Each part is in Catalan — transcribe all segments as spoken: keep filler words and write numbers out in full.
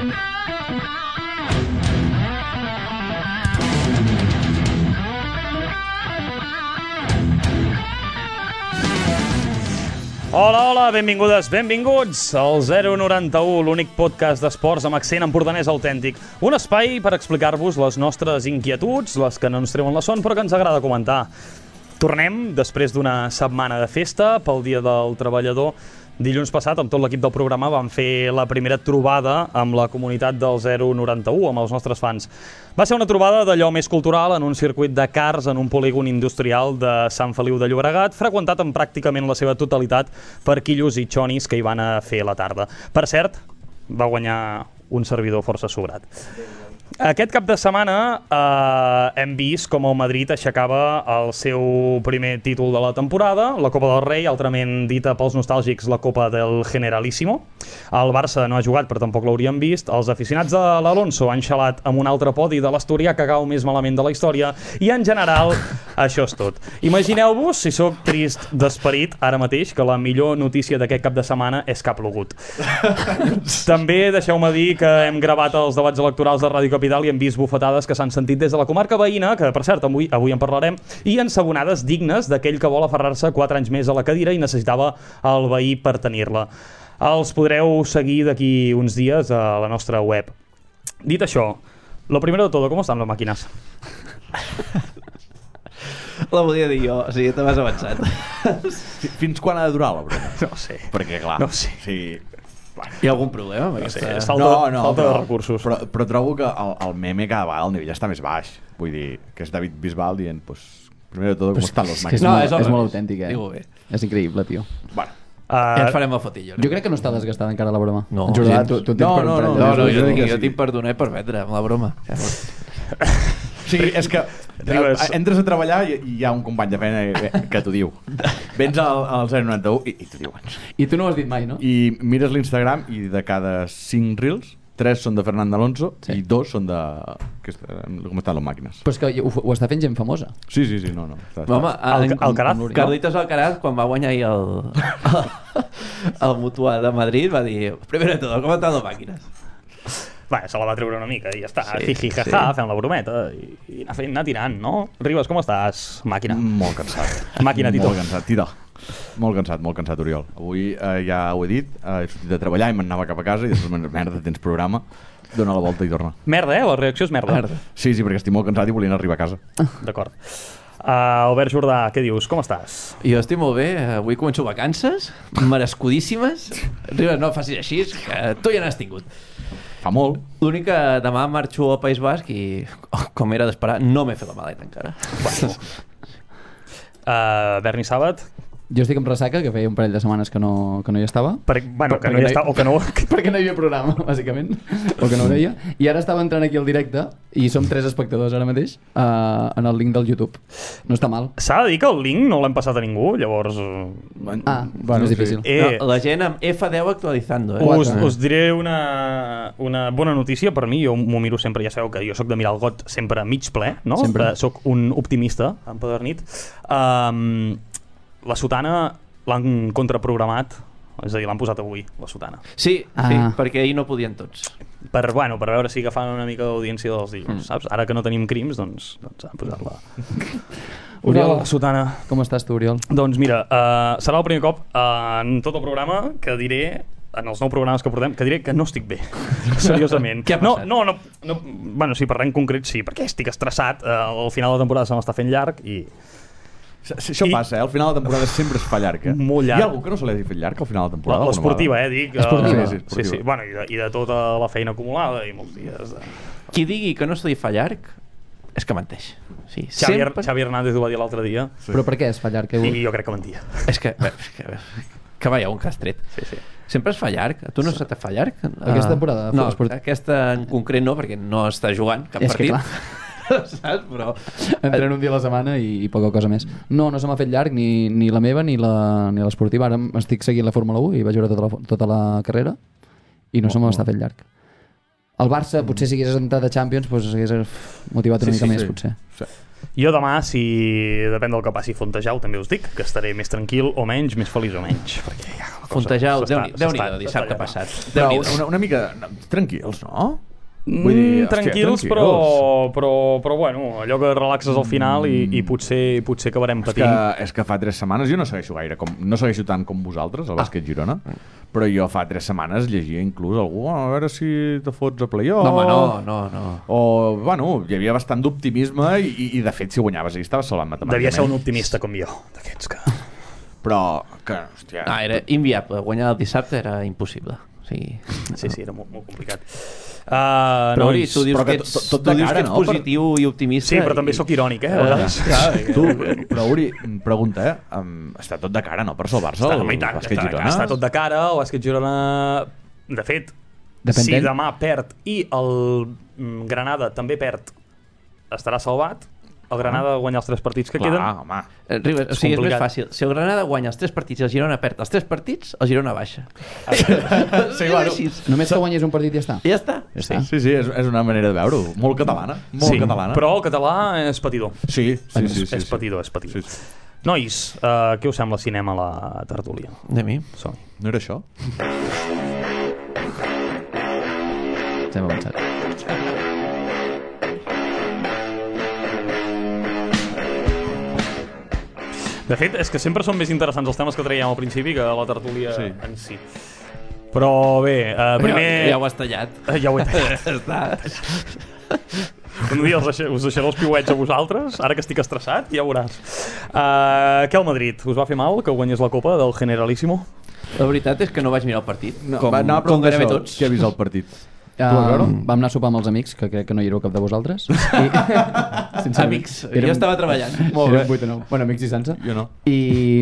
Hola, hola, benvingudes, benvinguts al zero noranta-u, l'únic podcast d'esports amb accent empordanès autèntic. Un espai per explicar-vos les nostres inquietuds, les que no ens treuen la son, però que ens agrada comentar. Tornem després d'una setmana de festa pel Dia del Treballador. Dilluns passat, amb tot l'equip del programa, vam fer la primera trobada amb la comunitat del zero noranta-u, amb els nostres fans. Va ser una trobada d'allò més cultural en un circuit de cars en un polígon industrial de Sant Feliu de Llobregat, freqüentat en pràcticament la seva totalitat per quillos i xonis que hi van a fer la tarda. Per cert, va guanyar un servidor força sobrat. Aquest cap de setmana eh, hem vist com el Madrid aixecava el seu primer títol de la temporada, la Copa del Rei, altrament dita pels nostàlgics la Copa del Generalísimo. El Barça no ha jugat, però tampoc l'hauríem vist. Els aficionats de l'Alonso han xalat amb un altre podi de l'Asturià que cau més malament de la història i en general això és tot. Imagineu-vos, si sóc trist d'esperit ara mateix, que la millor notícia d'aquest cap de setmana és que ha plogut. També deixeu-me dir que hem gravat els debats electorals de Ràdio Capital i hem vist bufetades que s'han sentit des de la comarca veïna, que per cert avui, avui en parlarem, i ensabonades dignes d'aquell que vol aferrar-se quatre anys més a la cadira i necessitava el veí per tenir-la. Els podreu seguir d'aquí uns dies a la nostra web. Dit això, lo primero de todo, ¿cómo están las máquinas? La volia dir jo, o sigui, te m'has avançat. Fins quan ha de durar la broma? No sé. Perquè, clar, no sé. Sí. Hi ha algun problema amb no aquesta... sé, falta, no, no, falta però, de recursos. Però, però trobo que el, el meme cada vegada el nivell està més baix. Vull dir, que és David Bisbal dient, pues, primero de todo, com estan los És, máquinas. no, és, és molt autèntic, eh? Digo bé. És increïble, tio. Bueno. Uh, Ja ens farem el fotillo. Jo crec que no està desgastada encara la broma. No, Jordà, gens. tu, tu tens No, per no, un no, parell de No, no, mesos, jo, crec tinc, que jo sí. tinc per donar i per vendre amb la broma. Sí, és que Ribes. entres a treballar i i hi ha un company de feina que t'ho diu. Vens al, al zero noranta-u i, i t'ho diuen. I tu no ho has dit mai, no? I mires l'Instagram i de cada cinc reels, tres són de Fernando Alonso Sí. i dos són de... Que, com estan les màquines. Però és que ho, ho està fent gent famosa. Sí, sí, sí, no, no. Està, Home, Al- en- Alcaraz, en- Carlitos Alcaraz, quan va guanyar ahir el, el Mutua de Madrid, va dir, primero de todo, ¿cómo están las máquinas? Bé, se la va treure una mica i ja està. Sí, Jiji, jaja, sí. fem la brometa i, i anar, fent, anar tirant, no? Ribes, com estàs? Màquina. Molt cansat. Màquina, Tito. Molt cansat, Tito. Molt cansat, molt cansat, Oriol. Avui eh, ja ho he dit, eh, he sortit de treballar i m'anava cap a casa i després, merda, tens programa, dona la volta i torna. Merda, eh? La reacció és merda. Merda. Sí, sí, perquè estic molt cansat i volien arribar a casa. D'acord. Uh, Albert Jordà, què dius? Com estàs? Jo estic molt bé, avui començo vacances, merescudíssimes. Ribes, no facis així, que tu ja n'has tingut. Fa molt. L'únic que demà marxo al País Basc i, oh, com era d'esperar, no m'he fet la maleta encara. Bueno. Uh, Berni Sàbat? Jo estic amb ressaca, que feia un parell de setmanes que no, que no hi estava. Per, bueno, que perquè no hi no hi- està, o que no... Perquè no hi havia programa, bàsicament. O que no ho deia. I ara estava entrant aquí al directe i som tres espectadors ara mateix uh, en el link del YouTube. No està mal. S'ha de dir que el link no l'hem passat a ningú, llavors... Uh, Ah, bueno, és difícil. Eh, No, la gent amb F deu actualitzando, eh? us, Quatre. us diré una, una bona notícia per mi, jo m'ho miro sempre, ja sabeu que jo sóc de mirar el got sempre mig ple, no? Sempre. Eh, Soc un optimista, empedernit. Um, la sotana l'han contraprogramat, és a dir, l'han posat avui, la sotana. Sí, Ah. sí, perquè ahir no podien tots. Per, bueno, per veure si agafen una mica d'audiència dels dilluns, mm. saps? Ara que no tenim crims, doncs, doncs han posat la, Oriol, la sotana. com estàs tu, Oriol? Doncs mira, uh, serà el primer cop uh, en tot el programa que diré, en els nou programes que portem, que diré que no estic bé, seriosament. Què ha no, passat? no, no, no, bueno, sí, per res en concret sí, perquè estic estressat, uh, al final de la temporada se m'està fent llarg i... S- Això I- passa, eh? Al final de la temporada sempre es fa llarg, eh? Molt llarg. Hi ha algú que no se l'ha fet llarg al final de temporada? L'esportiva, eh, dic. Esportiva. Uh, Sí, sí, sí, esportiva. sí, bueno, i de, i de tota la feina acumulada i molts dies. De... Qui digui que no se li fa llarg és que menteix. Sí, Xavi, sempre... Xavi Hernández ho va dir l'altre dia Sí. Però per què es fa llarg? Que... i jo crec que mentia. És que... És que, que vaja, un que has tret. Sí, sí. Sempre es fa llarg. A tu no se te fa llarg? Aquesta temporada, No, esport- aquesta en concret no, perquè no està jugant cap És que partit. clar. Saps? Però... Entreno un dia a la setmana i, i poca cosa més. No, no se m'ha fet llarg ni, ni la meva ni la- ni l'esportiva. Ara estic seguint la Fórmula u i vaig veure tota la, tota la carrera i no se m'està fent llarg. El Barça, potser si hagués entrat a Champions, doncs hagués motivat una Sí, mica sí, més, sí. potser. Sí. Jo demà, si depèn del que passi Fontejau, també us dic que estaré més tranquil o menys, més feliç o menys. Perquè ja, la cosa Fontejau, s'està- Déu-n'hi-do, s'està- dissabte s'està passat. Però Déu-n'hi-do. una, una mica no, tranquils, no? Mm, Vull dir, hòstia, tranquils, tranquils. però, però, però bueno, allò que relaxes al final i, i potser, potser acabarem És que, patint. és que fa tres setmanes jo no segueixo gaire, com, no segueixo tant com vosaltres, el bàsquet Girona, però jo fa tres setmanes llegia inclús algú, "Oh, a veure si te fots a playoff. No, home, no, no, no. O, bueno, hi havia bastant d'optimisme i, i, i de fet, si guanyaves ahir estaves salvat matemàticament. Devia ser un optimista com jo, d'aquests que... Però, que, hòstia... No, era inviable. Guanyar el dissabte era impossible. O sigui... Sí, sí, era molt, molt complicat. Uh, Però, no, Uri, tu dius però que que ets, tot- tot tu de dius cara, que ets no? Per- positiu i optimista. sí, però també i- sóc irònic, eh? A vegades. Tu, però Uri, pregunta, eh? Um, està tot de cara, no? Per salvar-se Està, el home, i tant, bàsquet està, Girona? està tot de cara, el bàsquet Girona... De fet, Depèn si d'ell. demà perd i el mm, Granada també perd, estarà salvat. El Granada guanya els tres partits que Clar, queden. home. Eh, Ribas, o sigui, és més complicat. fàcil. Si el Granada guanya els tres partits i el Girona perd els tres partits, el Girona baixa. Sí, bueno. És així. Només que guanyis un partit i ja està. I ja està. Ja està. Sí, sí, és, és una manera de veure-ho. Molt catalana. Molt sí, catalana. però el català és patidor. Sí, sí, sí. sí, és sí. patidor, és patidor. Sí, sí. Nois, uh, què us sembla cinema a la tertúlia? De mi. Som-hi. No era això? Ja hem avançat. De fet, és que sempre són més interessants els temes que traiem al principi que la tertúlia Sí. en si. Però bé, uh, primer... Ja, ja ho has tallat. Eh, Ja ho he tallat. Ja està. Un dia us deixaré, us deixaré els piuets a vosaltres, ara que estic estressat, ja ho veuràs. Uh, què el Madrid? Us va fer mal que guanyés la Copa del Generalíssimo? La veritat és que no vaig mirar el partit. No, com, va, anava a com preguntar gairebé això, tots. qui ha vist el partit? Uh, vas veure? vam anar a sopar amb els amics, que crec que no hi éreu cap de vosaltres. I, sincerament, Amics. Jo estava treballant. Molt bé. Érem vuit o nou. Bueno, amics i sense. Jo no. I,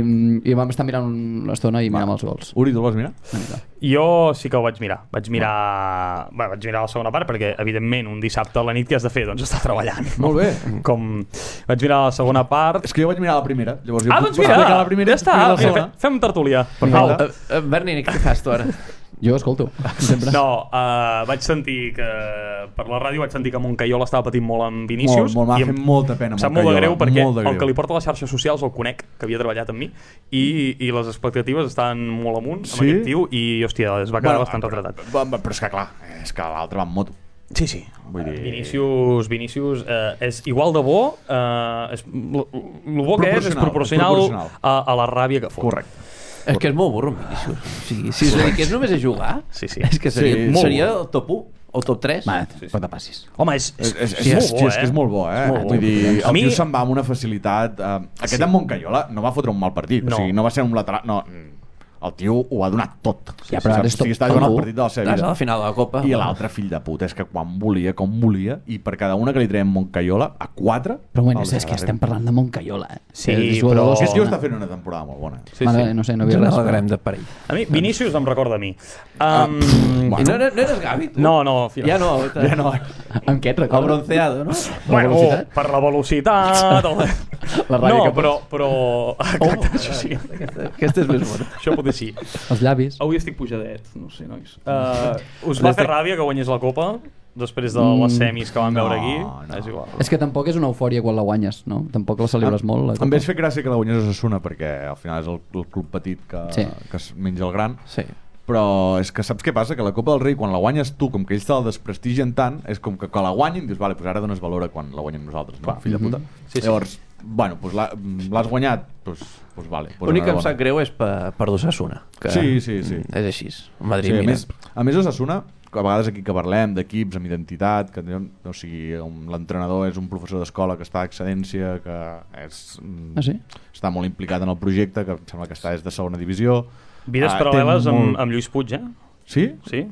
I vam estar mirant una estona i mirant els gols. Uri, tu el vas mirar? Una mica. Jo sí que ho vaig mirar. Vaig mirar, bé, vaig mirar la segona part perquè, evidentment, un dissabte a la nit què has de fer? Doncs estar treballant. Molt bé. Com... Vaig mirar la segona part... És que jo vaig mirar la primera. Llavors jo Ah, puc doncs mira, explicar la primera, ja està. explicar la Mira, segona. fe- fem tertúlia. Perfecte. Au. Uh, uh, Berni, què fas tu ara? Jo escolto, sempre. No, uh, vaig sentir que per la ràdio vaig sentir que Moncayola estava patint molt amb Vinícius. Molt, molt, m'ha i em- fet molta pena. Em sap molt de greu Moncayola, perquè molt de greu. el que li porta a les xarxes socials el conec, que havia treballat amb mi, i, i les expectatives estan molt amunt amb Sí? aquest tio i, hòstia, es va quedar Bueno, bastant però- retratat. Però, però és que clar, és que l'altre va amb moto. Sí, sí. Vull dir- Vinícius, Vinícius eh, és igual de bo, eh, és, el bo que és és Proporcional, proporcional, proporcional. A, a la ràbia que fot. Correcte. És que és molt burro, Vinícius. O sigui, si es dediqués només a jugar, Sí, sí. és que seria, Sí, sí, seria molt el top u o top tres. Va, Sí, sí. quan te passis. Home, és, és, És, és, és, és, molt bo, és, que és molt bo, eh? És molt bo. Vull dir, A el mi- tio se'n va amb una facilitat... Eh, aquest Sí. en Moncayola no va fotre un mal partit. No. O sigui, no va ser un lateral... No, el tio ho va donar tot. Ja, però ara és o sigui, top està jugant el u. partit de la seva Estàs a vida. la final de la Copa. I l'altre fill de puta és que quan volia, com volia, i per cada una que li traiem Moncayola, a quatre... Però bueno, el és que estem parlant de Moncayola. Eh? Sí, És jugador però- de Aquest tio segona. està fent una temporada molt bona. Sí, Vale, sí. no sé, no Ens havia res. n'alegrem de parell. A mi, Vinícius em recorda a mi. Um, I Bueno. no, no, no eres Gavi, tu? no, no, fira. Ja no. Ja no. Amb què et El recorda? bronceado, no? Bueno, La velocitat? per la velocitat... El... La ràbia no, que però, però... Exacte, això sí. Aquesta, aquesta és més bona. Això potser sí. Els llavis. Avui estic pujadet, no sé, nois. Uh, us va fer ràbia que guanyés la Copa després de les semis que vam veure aquí? no. És igual. És que tampoc és una eufòria quan la guanyes, no? Tampoc la celebres molt. La Em Copa. veig fer gràcia que la guanyés Osasuna perquè al final és el, el club petit que, Sí. que es menja el gran. Sí. Però és que saps què passa? Que la Copa del Rei, quan la guanyes tu, com que ells te la desprestigien tant, és com que quan la guanyin dius, vale, pues ara dones valor a quan la guanyem nosaltres, no? Clar. Fill de puta. Sí, sí. Llavors, bueno, pues la- l'has guanyat, pues, pues vale. Pues L'únic que em enhorabona. sap greu és per, per l'Osasuna. Que Sí, sí, sí. És així. El Madrid, Sí, a mira. més, a més Osasuna, que a vegades aquí que parlem d'equips amb identitat, que o sigui, un- l'entrenador és un professor d'escola que està a excedència, que és, mm, Ah, sí? està molt implicat en el projecte, que em sembla que està des de segona divisió. Vides Ah, paral·leles té amb, molt- amb Lluís Puig, eh? Sí? Sí?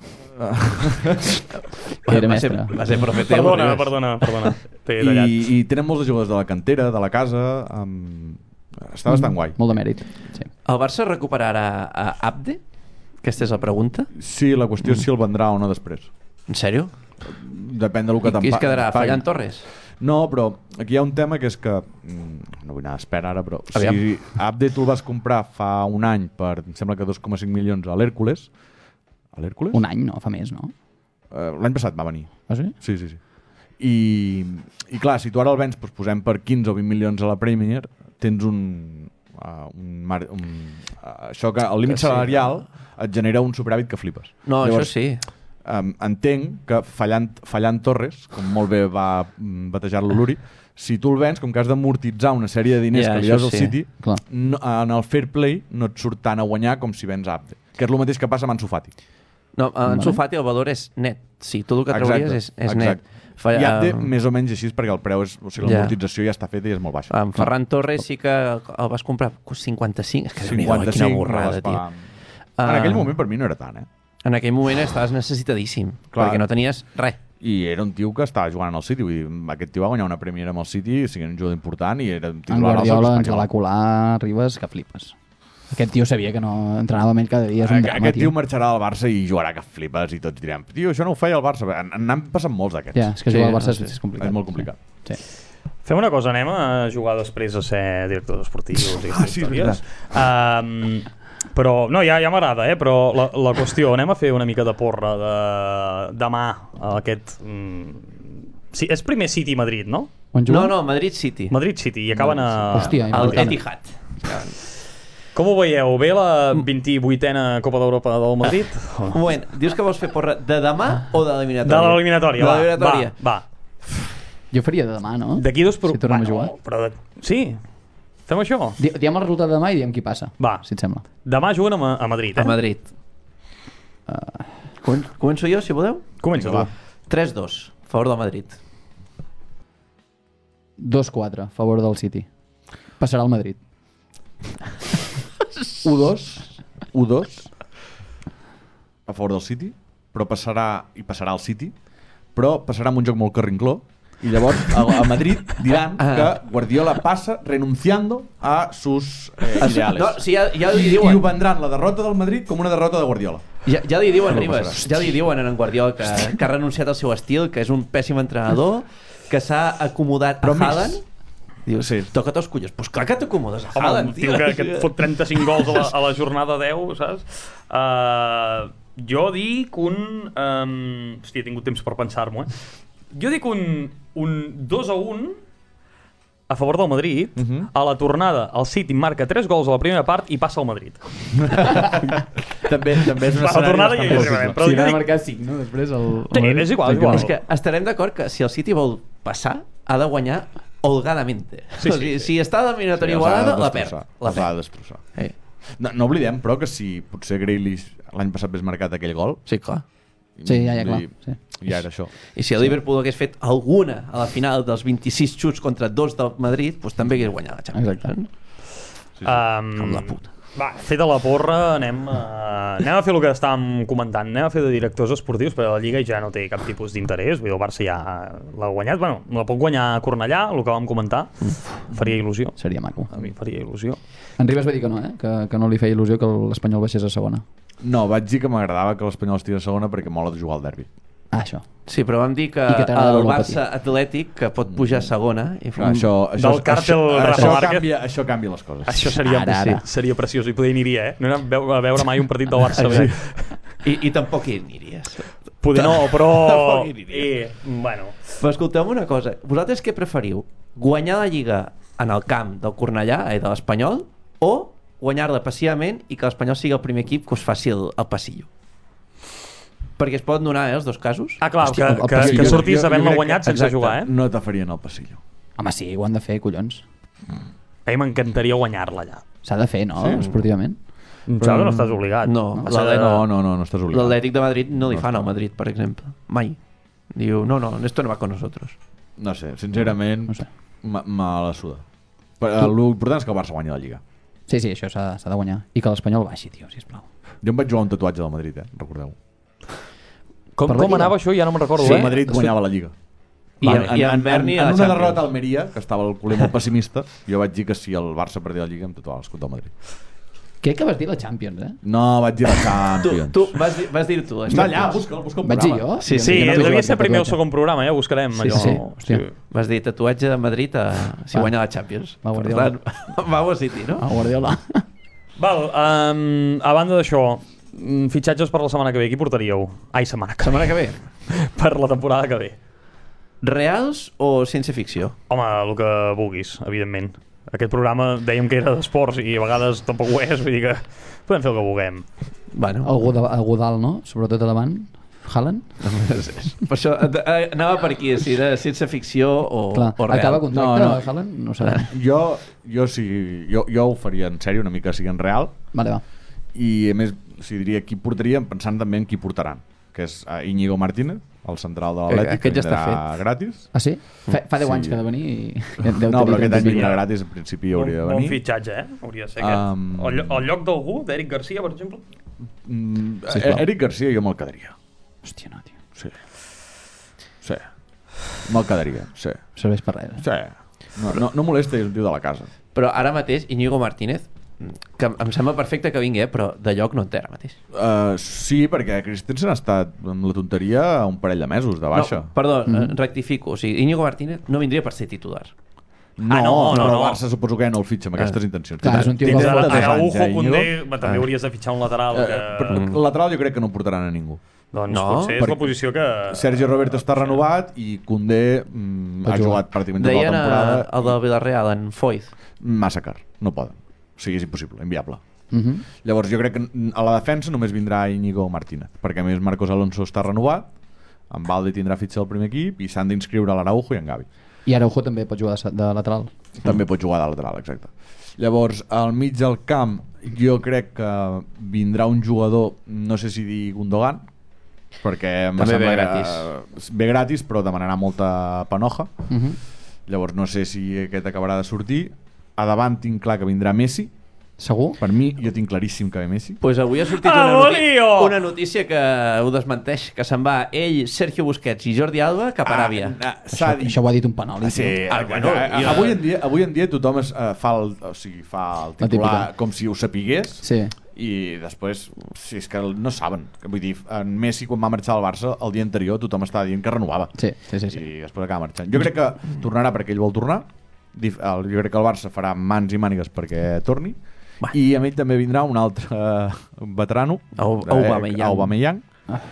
Era va ser, mestre. va ser profeta. Perdona, perdona, perdona. T'he tallat. I, I tenen molts de jugadors de la cantera, de la casa, amb... està bastant guai. Molt de mèrit. Sí. El Barça recuperarà a Abde? Aquesta és la pregunta. Sí, la qüestió és si el vendrà o no després. En sèrio? Depèn del que I te'n qui es pa- quedarà? paguin. Fallant Torres? No, però aquí hi ha un tema que és que mm, no vull anar d'espera ara, però Aviam. si Abde tu el vas comprar fa un any per, em sembla que dos coma cinc milions a l'Hèrcules, a l'Hèrcules? Un any, no? Fa més, no? Uh, L'any passat va venir. Ah, sí? Sí, sí, sí. I, i clar, si tu ara el vens, doncs posem per quinze o vint milions a la Premier, tens un... Uh, un, mar, un uh, això que el límit Sí. salarial et genera un superàvit que flipes. No, Llavors, això sí. Um, entenc que fallant, fallant Torres, com molt bé va mm, batejar-lo l'Uri, si tu el vens, com que has d'amortitzar una sèrie de diners Ja, que li això deus al sí. City, Clar. no, en el fair play no et surt tant a guanyar com si vens Abde, que és el mateix que passa amb Ansu Fati. No, en Vale. Sofati el valor és net. Sí, tot el que trauries és, és net. Fa, I Abde eh, més o menys així perquè el preu és, o sigui, Ja. l'amortització ja està feta i és molt baixa. Amb Ferran Torres sí que el vas comprar cinquanta-cinc. És que Déu-n'hi-do, quina cinquanta-cinc borrada, no tio. vas pagar. En aquell moment per mi no era tant, eh? En aquell moment estaves necessitadíssim, Clar. perquè no tenies res. I era un tio que estava jugant al City, vull dir, aquest tio va guanyar una Premier amb el City, siguent un jugador important i era un En titular al Guardiola Espanyol. ens va la colar Ribas, que flipes. Aquest tio sabia que no entrenava amb ell cada dia, és un Aqu- drama, Aquest tio tio. marxarà al Barça i jugarà que flipes i tots direm, tio, això no ho feia el Barça. En- N'han passat molts d'aquests. Ja, és que Sí, jugar al Barça sí. és, és complicat. És molt complicat. Sí. Fem una cosa, anem a jugar després a ser directors esportius i Ah, aquestes sí, és històries. Um, però, no, ja, ja m'agrada, eh? Però la, la qüestió, anem a fer una mica de porra de demà aquest... Mm, sí, és primer City-Madrid, no? On No, juguen? no, Madrid City. Madrid City, i acaben a... Hòstia, El important. Etihad. Com ho veieu? Ve la vint-i-vuitena Copa d'Europa del Madrid? Un moment, dius que vols fer porra de demà o de De l'eliminatòria? l'eliminatòria, De va, l'eliminatòria. va, va. Jo faria de demà, no? D'aquí dos... Pro... Si tornem a Bueno, jugar. Però de... Sí, fem això. Di diem el resultat de demà i diem qui passa. Va. Si et sembla. Demà juguen a, Ma- a Madrid, eh? A Madrid. Comen- Començo jo, si voleu? Comença, Vinga, va. tres dos, a favor del Madrid. dos quatre, a favor del City. Passarà al Madrid. u dos u dos a favor del City, però passarà i passarà al City, però passarà amb un joc molt carrincló i llavors a, a Madrid diran Ah. que Guardiola passa renunciando a sus eh, ideales. No, si ja, ja li I, I ho diuen, vendran la derrota del Madrid com una derrota de Guardiola. ja, ja li diuen, No Ribas, passarà. ja li diuen a en Guardiola que, que ha renunciat al seu estil, que és un pèssim entrenador, que s'ha acomodat Però a més. Haaland. Dius, Sí. toca't els collons. Pues clar que t'acomodes a Home, Haaland, un tio que, que et fot trenta-cinc gols a la, a la jornada deu, saps? Uh, jo dic un... Um, hòstia, he tingut temps per pensar-m'ho, eh? Jo dic un, un dos a un a favor del Madrid. Uh -huh. A la tornada, el City marca tres gols a la primera part i passa al Madrid. també, també és un A la escenari tornada bastant ja hi possible. arribarem, però si jo n'ha de dic... marcar cinc, no? Després el... Sí, és igual, és igual. És que estarem d'acord que si el City vol passar, ha de guanyar holgadamente. Sí, sí, o sigui, sí. si està a l'eliminatòria els ha de igualada, la perd. destrossar, La els ha de perd. destrossar. Eh. No, no oblidem, però, que si potser Grealish l'any passat hagués marcat aquell gol, Sí, clar. Sí, ja, ja, clar, i- sí. ja era això. I si el Liverpool hagués fet alguna a la final dels vint-i-sis xuts contra dos del Madrid, doncs també hagués guanyat la Champions. Exacte. Sí, sí. Um, Com la puta. Va, feta la porra, anem a, anem a fer el que estàvem comentant, anem a fer de directors esportius, però la Lliga ja no té cap tipus d'interès, vull dir, el Barça ja l'ha guanyat, bueno, la pot guanyar a Cornellà, el que vam comentar, faria il·lusió, Seria maco. a mi faria il·lusió. En Ribas va dir que no, eh? Que, que no li feia il·lusió que l'Espanyol baixés a segona. No, vaig dir que m'agradava que l'Espanyol estigués a segona perquè mola de jugar al derbi. Ah, això. Sí, però vam dir que, I que t'agrada el veure-lo Barça Atlètic que pot pujar a segona i Clar, això, això, Del càrtel això, Rafa això, Márquez. canvia, això canvia les coses. Això seria, Ara, ara. sí, seria preciós, i poder aniria, eh? No he anat a veu- a veure mai un partit del Barça. Sí. I, i tampoc hi aniries. Poder no, però... Tampoc hi aniria. Eh, bueno, Però escolteu una cosa, vosaltres què preferiu? Guanyar la Lliga en el camp del Cornellà, eh, de l'Espanyol, o guanyar-la passivament i que l'Espanyol sigui el primer equip que us faci el, el passillo? Perquè es poden donar, eh, els dos casos. ah, clar, Hòstia, que, el que, passillo. que sortís Jo- jo havent-la crec que- guanyat sense exacte, jugar, eh? No te farien al passillo. Home, sí, ho han de fer, collons. A mi m'encantaria guanyar-la allà. S'ha de fer, no? Sí. Esportivament. Em sembla que no estàs obligat. No, no? la- No, no, no, no estàs obligat. l'Atlètic de Madrid no li No fan està. al Madrid, per exemple. Mai. Diu, no, no, esto no va con nosotros. No sé, sincerament, No sé. me me la suda. Però l'important és que el Barça guanyi la Lliga. Sí, sí, això s'ha s'ha de guanyar. I que l'Espanyol baixi, tio, sisplau. Jo em vaig jugar un tatuatge del Madrid, eh? Recordeu. Com, Per la com Lliga? anava això? Ja no me'n recordo, Sí, eh? el Madrid guanyava la Lliga. I, Va, i en Berni en, a en la una Champions. derrota a Almeria, que estava el culer molt pessimista, jo vaig dir que si el Barça perdia la Lliga em tatuava l'escut del Madrid. Crec que vas dir la Champions, eh? No, vaig dir la Tu, Champions. tu vas, dir, vas dir tu. Està allà, busca'l, busca el Vaig dir programa. jo? Sí, Sí, Jo no he devia jugat ser de primer o tatuatge. segon programa, ja ho buscarem. Sí, allò. sí, hòstia. Vas dir tatuatge de Madrid a, si Va. guanya la Champions. Va, Per Guardiola. tant, va a City, no? A Guardiola. Val, um, a banda d'això, mm, fitxatges per la setmana que ve, qui portaríeu? Ai, setmana que Setmana que ve. per la temporada que ve. Reals o ciència ficció? Home, el que vulguis, evidentment. Aquest programa dèiem que era d'esports i a vegades tampoc ho és, vull dir que podem fer el que vulguem. Bueno, Algú, de, algú dalt, no? Sobretot a davant. Haaland? per això eh, anava per aquí, si era ciència ficció o, Clar, o real. acaba contracte No, no. no, Haaland? No ho sabem. Jo, jo, sí, jo, jo ho faria en sèrio, una mica sigui en real, Vale, va. i a més, o sigui, diria qui portaríem pensant també en qui portaran, que és uh, Íñigo Martínez, el central de l'Atlètic, Eh, aquest ja està vindrà gratis. Ah, sí? Fa, fa deu Sí. anys que ha de venir i... No, però aquest any vindrà gratis, en principi hauria de Bon, bon venir. fitxatge, eh? Hauria de ser aquest. Um, El, llo- el lloc d'algú, d'Eric Garcia, per exemple? Mm, Sisplau. Eric Garcia jo me'l quedaria. Hòstia, no, tio. Sí. Sí. Me'l quedaria, sí. Serveix per res. Sí. No, no, no molesta, és un tio de la casa. Però ara mateix, Íñigo Martínez, que em sembla perfecte que vingui, eh? Però de lloc no en té ara mateix. Uh, sí, perquè Christensen ha estat amb la tonteria un parell de mesos de baixa. No, perdó, Mhm. mm. rectifico. O sigui, Íñigo Martínez no vindria per ser titular. No, Ah, no, no, però no. el Barça suposo que no el fitxa amb aquestes intencions. Clar, és un tio Tens que- trenta-dos anys, Araujo, ja, Koundé, Íñigo. també Ah. hauries de fitxar un lateral. Eh, Que... però lateral jo crec que no portaran a ningú. Doncs No, potser és perquè la posició que... Sergi Roberto està renovat i Koundé mm, Pot ha jugar. jugat pràcticament tota la Deien a, temporada. el del Villarreal, en Foyth. Massa car, no poden. O sigui, és impossible, inviable. Uh -huh. Llavors jo crec que a la defensa només vindrà Íñigo Martínez, perquè a més Marcos Alonso està renovat, en Valde tindrà fitxa al primer equip i s'han d'inscriure a l'Araujo i en Gavi. I Araujo també pot jugar de, de lateral. També pot jugar de lateral, exacte. Llavors, al mig del camp jo crec que vindrà un jugador, no sé si dir Gundogan, perquè em També ve sembla gratis. que- ve gratis, però demanarà molta panoja. Uh -huh. Llavors no sé si aquest acabarà de sortir. A davant tinc clar que vindrà Messi. Segur? Per mi, jo tinc claríssim que ve Messi. Pues avui ha sortit Ah, una, noti Bolio! una notícia que ho desmenteix, que se'n va ell, Sergio Busquets i Jordi Alba cap a Aràbia. Ah, Això, s'ha dit. això ho ha dit un penal. Sí, Ah, ah, bueno, bueno, jo- avui, en dia, avui en dia tothom es, uh, fa, el, o sigui, fa el La titular típica. com si ho sapigués Sí. i després, si és que no saben. Vull dir, en Messi quan va marxar al Barça el dia anterior tothom estava dient que renovava Sí, sí, sí, sí. i després acaba marxant. Jo crec que tornarà perquè ell vol tornar. Dif- el- Jo crec que el Barça farà mans i mànigues perquè torni. Va. I amb ell també vindrà un altre uh, veterano, Au- eh, Aubameyang. Aubameyang.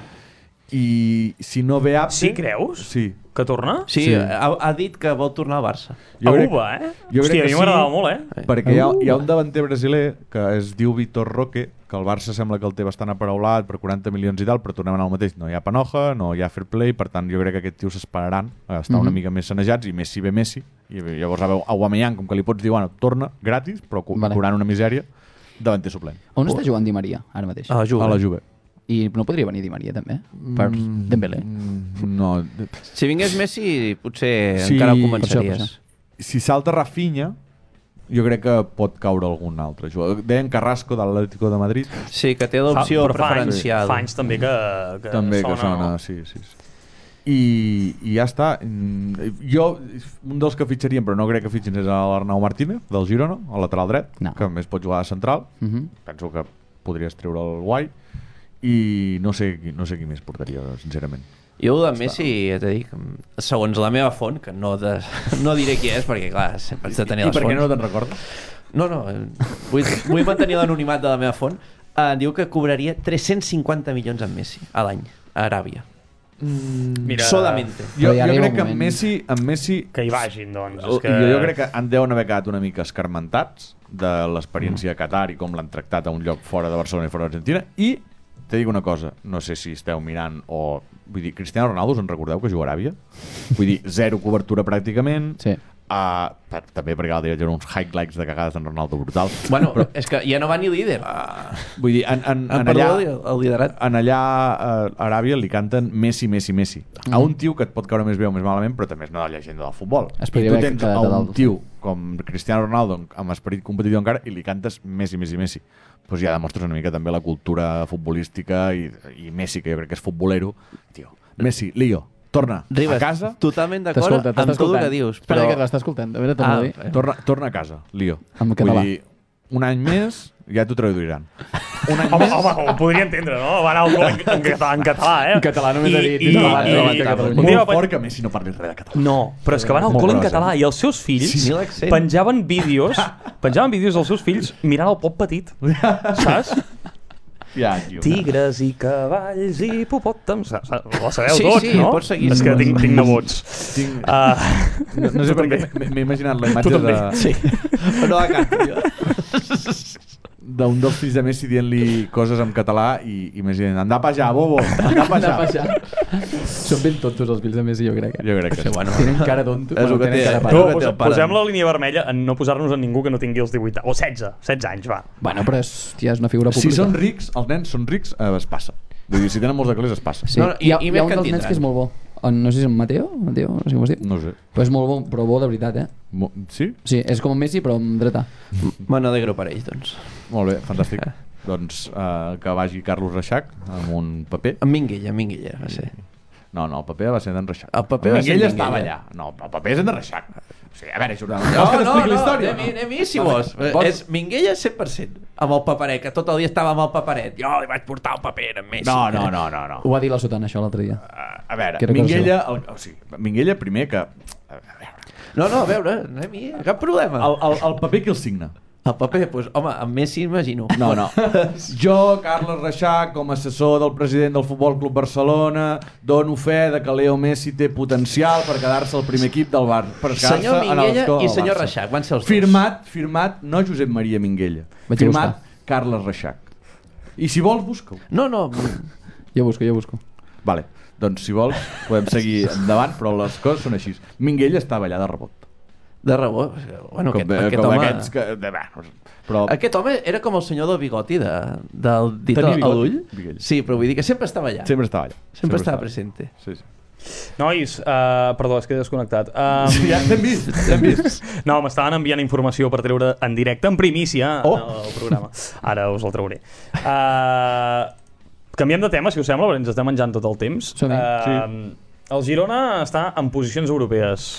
I si no ve Abde... Sí, creus? Sí. Que torna? Sí, Sí. Ha, ha dit que vol tornar al Barça. Jo crec- Uva, eh? jo crec Hòstia, a que mi sí. m'agradava molt, eh? Perquè hi ha, hi ha un davanter brasiler que es diu Vitor Roque, que el Barça sembla que el té bastant aparaulat per quaranta milions i tal, però tornem al mateix. No hi ha panoja, no hi ha fair play, per tant jo crec que aquest tio s'esperaran a estar Mhm. una mica més sanejats i Messi ve Messi. I llavors a Aubameyang, com que li pots dir, bueno, torna gratis, però co- Vale. cobrant una misèria, davanter suplent. On està jugant Di Maria, ara mateix? A la Juve. A la Juve. I no podria venir Di Maria, també? Per Dembélé. Mm, no. Si vingués Messi, potser Sí, encara el per això, convenceries. per això. Si salta Rafinha, jo crec que pot caure algun altre jugador. Deien Carrasco de l'Atlético de Madrid. Sí, que té l'opció Fa- però fa anys- preferencial. Fa anys també que, que també sona, que sona, no? sí, sí, sí. I, i ja està. Mm, jo, un dels que fitxaríem, però no crec que fitxin, és l'Arnau Martínez, del Girona, al lateral dret, No. que a més pot jugar de central. Uh -huh. Penso que podries treure el guai. I no sé, qui- no sé qui més portaria, sincerament. Jo de Messi, ja t'he dit, segons la meva font, que no, de, no diré qui és, perquè clar, sempre has de tenir I les per què fonts. no te'n recordes? No, no, eh, vull, vull mantenir l'anonimat de la meva font. Uh, diu que cobraria tres-cents cinquanta milions en Messi a l'any, a Aràbia. Mira, Solamente. Jo, Però ja jo arriba crec un que en moment. Messi, en Messi que hi vagin, doncs. Jo, És que... jo crec que en deuen haver quedat una mica escarmentats de l'experiència a Qatar i com l'han tractat a un lloc fora de Barcelona i fora d'Argentina. I te dic una cosa, no sé si esteu mirant o... Vull dir, Cristiano Ronaldo, us en recordeu que juga a Aràbia? Vull dir, zero cobertura pràcticament. Sí. Uh, també perquè l'altre dia eren uns highlights de cagades en Ronaldo brutal. Bueno, però és que ja no va ni líder. Uh, vull dir, en, en, Han en perdut allà... el, el liderat. En allà a Aràbia li canten Messi, Messi, Messi. Mm. A un tio que et pot caure més bé o més malament, però també és una llegenda del futbol. Es I podria tu haver tens quedat a a un dalt. tio com Cristiano Ronaldo amb esperit competitiu encara i li cantes Messi, Messi, Messi. Pues ja demostres una mica també la cultura futbolística i, i Messi, que jo crec que és futbolero. Tio, Messi, Leo, torna Ribas, a casa, totalment d'acord T'escolta, amb t'està tot el escoltant. que dius. Espera Però... que t'està escoltant. A veure, torna Ah, a dir. eh. torna, torna a casa, Leo. En català. Vull dir, un any més ja t'ho traduiran. Un any Home, més... home, ho podria entendre, no? Va anar al gol en, en, català, en català, eh? En català només I, ha dit, i, "Des de i, l'abans de la i, banca de Catalunya". un dia Molt va- fort que Messi no parli res de català. No, però és que van al Molt col en gros, català eh? i els seus fills Sí, l'accent. penjaven vídeos penjaven vídeos dels seus fills mirant el pop petit, saps? Ja, tio. Tigres i cavalls i hipopòtams. Ho sabeu Sí, tot, sí, no? pots seguir. És que tinc, tinc nebots. Tinc... Uh, No, no sé per què m'he- m'he imaginat la imatge de... Sí. Però no la canto, jo. d'un dels fills de Messi dient-li coses en català i, i Messi dient, anda pa allà, bobo, anda pa allà. Són ben tontos els fills de Messi, jo crec. Eh? Jo crec que sí. Bueno, Tenen cara tonto. És el que tenen té. cara No, pare. no, que pos, te'l paren. posem la línia vermella en no posar-nos en ningú que no tingui els divuit anys. O setze, setze anys, va. Bueno, però és, tia, és una figura pública. Si són rics, els nens són rics, eh, es passa. Vull dir, si tenen molts de calés, es passa. Sí. No, no, hi ha, i- i hi ha més un que dels en nens que és tindran. molt bo. En, no sé si és en Mateo, Mateo, no sé com es diu. No ho sé. Però és molt bo, però bo de veritat, eh? Mo sí? Sí, és com en Messi, però amb dreta. Me n'alegro per ells, doncs. Molt bé, fantàstic. Doncs eh, que vagi Carlos Reixac amb un paper. En Minguella, en Minguella, va ser. No, no, el paper va ser d'en Reixac. El paper va ser Minguella d'en estava Minguella. allà. No, el paper és d'en Reixac. O sigui, a veure, Jordan, No, vols que no, t'expliqui no, la història? anem-hi, anem-hi, si Vale. vols. Vols- És Minguella cent per cent, amb el paperet, que tot el dia estava amb el paperet. Jo li vaig portar el paper a Messi. No, no, no, no, no. Ho va dir la Sotana, això, l'altre dia. Uh, a veure, Que era Minguella, el, o sigui, Minguella primer que... A veure, No, no, a veure, anem-hi, cap problema. el, el, el paper qui el signa? El paper, doncs, home, amb Messi imagino. No, no. Jo, Carles Reixac, com a assessor del president del Futbol Club Barcelona, dono fe de que Leo Messi té potencial per quedar-se al primer equip del Barça. Per quedar-se Senyor en Minguella l'escó i del senyor Barça. Reixac, van ser els dos. Firmat, firmat, no Josep Maria Minguella. Vaig a Firmat buscar. Carles Reixac. I si vols, busca-ho. No, no, Jo busco, jo busco. Vale, doncs si vols podem seguir endavant, però les coses són així. Minguella estava allà de rebot. de rebot. Bueno, Com, aquest, aquest com home... aquests que... De, bueno, però... Aquest home era com el senyor del bigoti, de, del dit Tenia a bigoti, l'ull. Minguella. Sí, però vull dir que sempre estava allà. Sempre estava allà. Sempre estava presente. Sí, sí. Nois, uh, perdó, és que he desconnectat. Um, Sí, ja t'hem vist, t'hem vist. No, m'estaven enviant informació per treure en directe, en primícia, Oh. al programa. Ara us el trauré. Uh, canviem de tema, si us sembla, perquè ens estem menjant tot el temps. Som-hi. Uh, el Girona està en posicions europees.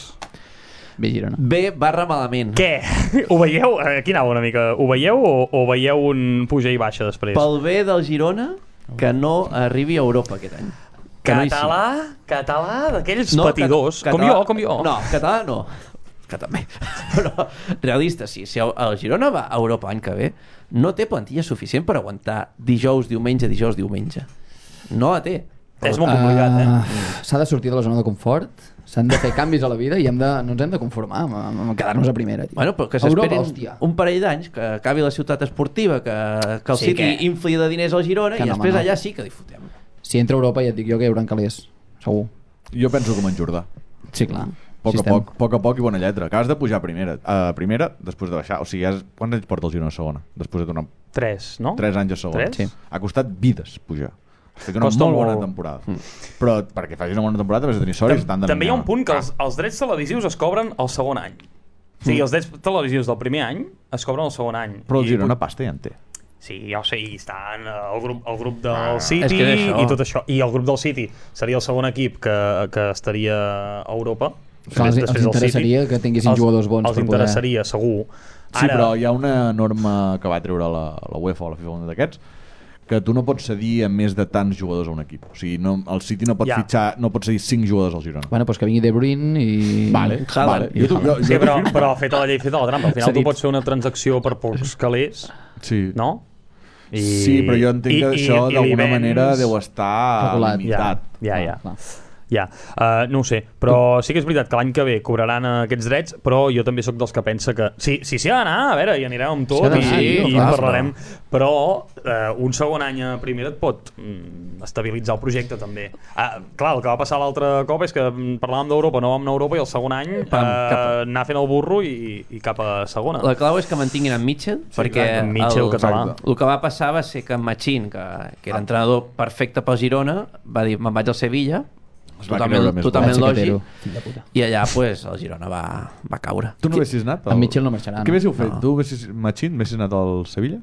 Bé, Girona. Bé barra malament. Què? Ho veieu? Aquí anava una mica. Ho veieu o, o veieu un puja i baixa després? Pel bé del Girona, que no arribi a Europa aquest any. Que no hi sigui. Català, català d'aquells No, patidors, cat- com català- jo, com jo. No, català no. Que també. Però realista, sí. Si el el Girona va a Europa l'any que ve, no té plantilla suficient per aguantar dijous, diumenge, dijous, diumenge. No la té. És molt complicat, eh? Uh, S'ha de sortir de la zona de confort, s'han de fer canvis a la vida i hem de, no ens hem de conformar amb, amb quedar-nos a primera. Tio. Bueno, però que Europa, s'esperin hòstia. un parell d'anys, que acabi la ciutat esportiva, que, que el Sí, City que- infli de diners al Girona Que i no, després home, no. allà sí que disfrutem. Si entra a Europa ja et dic jo que hi haurà calés, segur. Jo penso com en Jordà. Sí, clar. A poc Sí a estem. poc, poc a poc i bona lletra. Acabes de pujar a primera, a primera després de baixar. O sigui, has... quants anys porta el Girona a segona? Després de tornar Tres, no? tres anys a segona. Tres? Sí. Ha costat vides pujar. Ha fet una Costa molt bona molt. temporada. Mm. Però perquè facis una bona temporada has de tenir sort i estan de També hi ha un mirar. punt que els, els drets televisius es cobren el segon any. O sigui, els drets televisius del primer any es cobren el segon any. Però el I Girona pasta ja en té. Sí, ja ho sé, i està en el grup, el grup del Ah, City és que és això. i tot això. I el grup del City seria el segon equip que, que estaria a Europa. Clar, els- els interessaria que tinguessin jugadors bons Els per poder- interessaria, segur. Sí, però hi ha una norma que va treure la, la UEFA o la FIFA, un d'aquests, que tu no pots cedir a més de tants jugadors a un equip. O sigui, no, el City no pot Ja. fitxar, no pot cedir cinc jugadors al Girona. Bueno, doncs que vingui De Bruyne i... Vale, Haaland. vale. Jo, t'ho- jo, jo Sí, t'ho però, firmo. però feta la llei, feta la trampa. Al final tu Cedits. pots fer una transacció per pocs calés, Sí. no? I, Sí, però jo entenc que això i li d'alguna vens- manera deu estar Regulat. limitat. Ja, ja, ja. Clar. Ja, uh, no ho sé, però sí que és veritat que l'any que ve cobraran aquests drets, però jo també sóc dels que pensa que sí, sí, s'hi ha d'anar, a veure, hi anirem amb tot S'hi ha i, d'anar, i, tio, i clar, parlarem, però uh, un segon any a primera et pot mm, estabilitzar el projecte també. Uh, clar, el que va passar l'altre cop és que mm, parlàvem d'Europa, no vam anar a Europa i el segon any Pam, uh, cap a- anar fent el burro i, i cap a segona. La clau és que mantinguin en Mitchell, Sí, perquè exacte, en Mitchell, el, català. el que va passar va ser que en Machín, que, que era entrenador perfecte pel Girona, va dir, me'n vaig al Sevilla, Es va totalment, creure més totalment Vaig, lògic, Xiquetero, fill de puta. i allà pues, el Girona va, va caure. Tu no haguessis anat? En Mitchell no marxarà, Què no? haguéssiu fet? No. Tu haguessis, Machín, haguessis anat al Sevilla?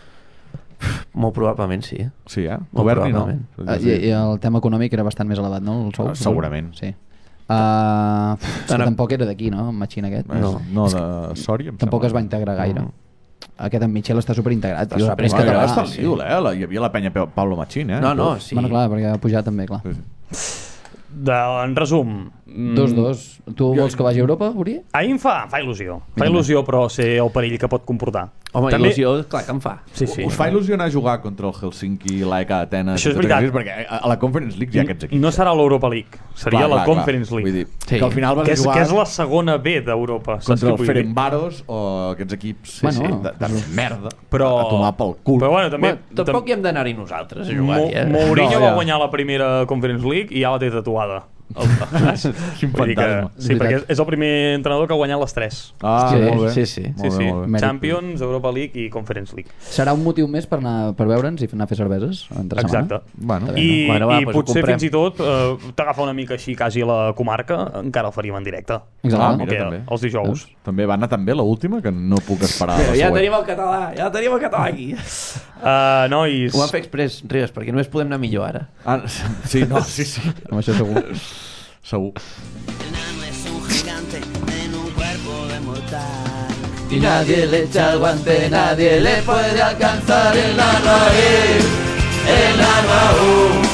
Molt probablement sí. Sí, eh? Molt Governi, no? probablement. Uh, i, I el tema econòmic era bastant més elevat, no? El sou, Ah, segurament. Sí. Uh, és que Ara- tampoc era d'aquí, no? En Machín aquest. No, no És que de Sòria, em Tampoc sembla. es va integrar gaire. No. Aquest en Mitchell està superintegrat. Està Tio, super- après Bueno, català. ja està sí. ídol, eh? La- Hi havia la penya Pe- Pablo Machín, eh? No, no, sí. Bueno, clar, perquè ha pujat també, clar. Sí, sí. De, en resum... mm, Dos, dos. Tu vols que vagi a Europa, Uri? A mi em fa, em fa il·lusió. Fa Mira. il·lusió, però sé el perill que pot comportar. Home, També- il·lusió, clar que em fa. Sí, sí. Us fa il·lusionar jugar contra el Helsinki, l'A E K Atenes? Això és i tots veritat. aquests, perquè a a la Conference League hi ha aquests equips. No serà l'Europa League, seria Clar, la clar, Conference clar. League. Vull dir, Sí. que al final vas Que a és, jugar que és la segona B d'Europa. saps contra què el vull dir? Ferencváros o aquests equips Sí, sí. de, de merda Però- a tomar pel cul. Però bueno, també... Bueno, tampoc hi hem d'anar-hi nosaltres a Mo jugar-hi, eh? Mourinho No, va ja. guanyar la primera Conference League i ja la té tatuada. El... Quin Vull dir que, fantasma. sí, perquè és, és el primer entrenador que ha guanyat les tres. Ah, Sí, molt bé. sí, sí. Molt Sí, bé, sí. molt bé. Mèrit. Champions, Europa League i Conference League. Serà un motiu més per, anar, per veure'ns i anar a fer cerveses entre Exacte. setmana? Bueno, Està bé, I, Bueno, va, i doncs ho potser comprem. fins i tot eh, t'agafa una mica així quasi a la comarca, encara el faríem en directe. Exacte. Ah, O mira, que, també. els dijous. també va anar tan bé l'última que no puc esperar Mira, la ja següent. tenim el català, ja tenim el català aquí. Uh, nois, Ho vam fer express, Ribes, perquè només podem anar millor ara. Ah, sí, no, sí, sí. Amb això segur. Segur. El nano es un gigante en un cuerpo de mortal. Y nadie le echa el guante, nadie le puede alcanzar el nano ahí, el nano aún.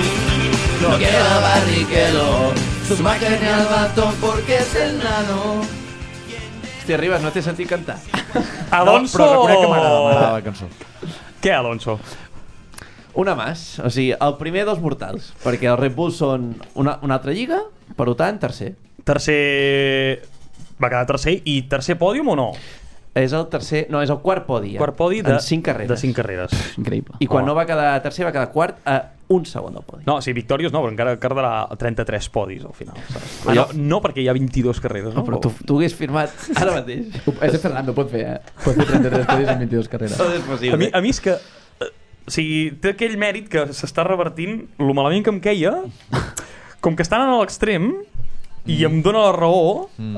No queda barriquelo, su máquina al batón porque es el nano. Hòstia, Ribas, no t'he sentit cantar. Alonso... No, però reconec que m'agrada, m'agrada la cançó. Què, Alonso? Una més, o sigui, el primer dels mortals, perquè els Red Bull són una, una altra lliga, per tant, tercer. Tercer... Va quedar tercer i tercer pòdium o no? És el tercer, no, és el quart podi. Ja. Quart podi de, en cinc carreres. de cinc carreres. Increïble. I quan Oh. no va quedar tercer, va quedar quart a un segon del podi. No, sí, victòries no, però encara quedarà trenta-tres podis al final. Saps? Ah, no, no. no perquè hi ha vint-i-dues carreres, no? No, però tu, tu hagués firmat ara mateix. Ese Fernando pot fer, eh? Pot fer trenta-tres podis en vint-i-dues carreres. Tot és A possible. mi, a mi és que... eh, O sigui, té aquell mèrit que s'està revertint, lo malament que em queia, com que estan a l'extrem, i em dóna la raó, mm.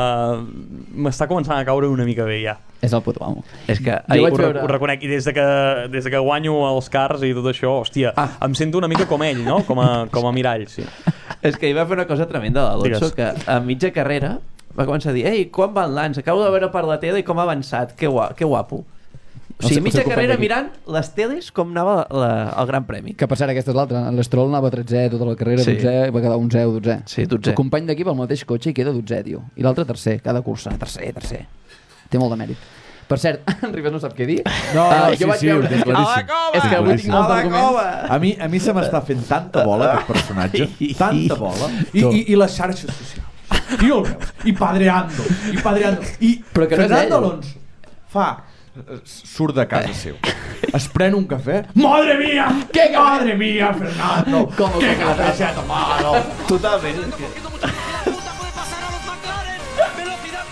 uh, m'està començant a caure una mica bé ja. És el puto amo. És que Jo ahir, vaig Ho, re- veure- ho reconec, i des de, que, des de que guanyo els cars i tot això, hòstia, Ah. em sento una mica com ell, no? Com a, com a mirall, sí. és que hi va fer una cosa tremenda l'Alonso, Digues. que a mitja carrera va començar a dir: ei, com va el Lance? Acabo de veure per la tele i com ha avançat, que, gua que guapo. O sigui, El seu- mitja el seu carrera company mirant les teles com anava la, el Gran Premi. Que per cert, aquesta és l'altra. L'Estrol anava tretzè tota la carrera, Sí. dotzè, va quedar onzè o dotzè. Sí, dotzè. El company d'equip al mateix cotxe i queda dotzè, tio. I l'altre tercer, cada cursa. Tercer, tercer. Té molt de mèrit. Per cert, en Ribas no sap què dir. No, Ah, sí, jo vaig sí, ho veure... tinc claríssim. És que avui tinc molts arguments. A mi, a mi se m'està fent tanta bola aquest personatge, tanta bola, i, i, i les xarxes socials. I ho veus, i padreando, i padreando. I Però que no és Fernando ell. Alonso fa, eh, surt de casa seu, es pren un cafè, madre mía, ¿Qué café? madre mía, Fernando, ¿Cómo qué que café café? se ha tomado. Totalment. És que... Puede pasar a los McLaren. Velocidad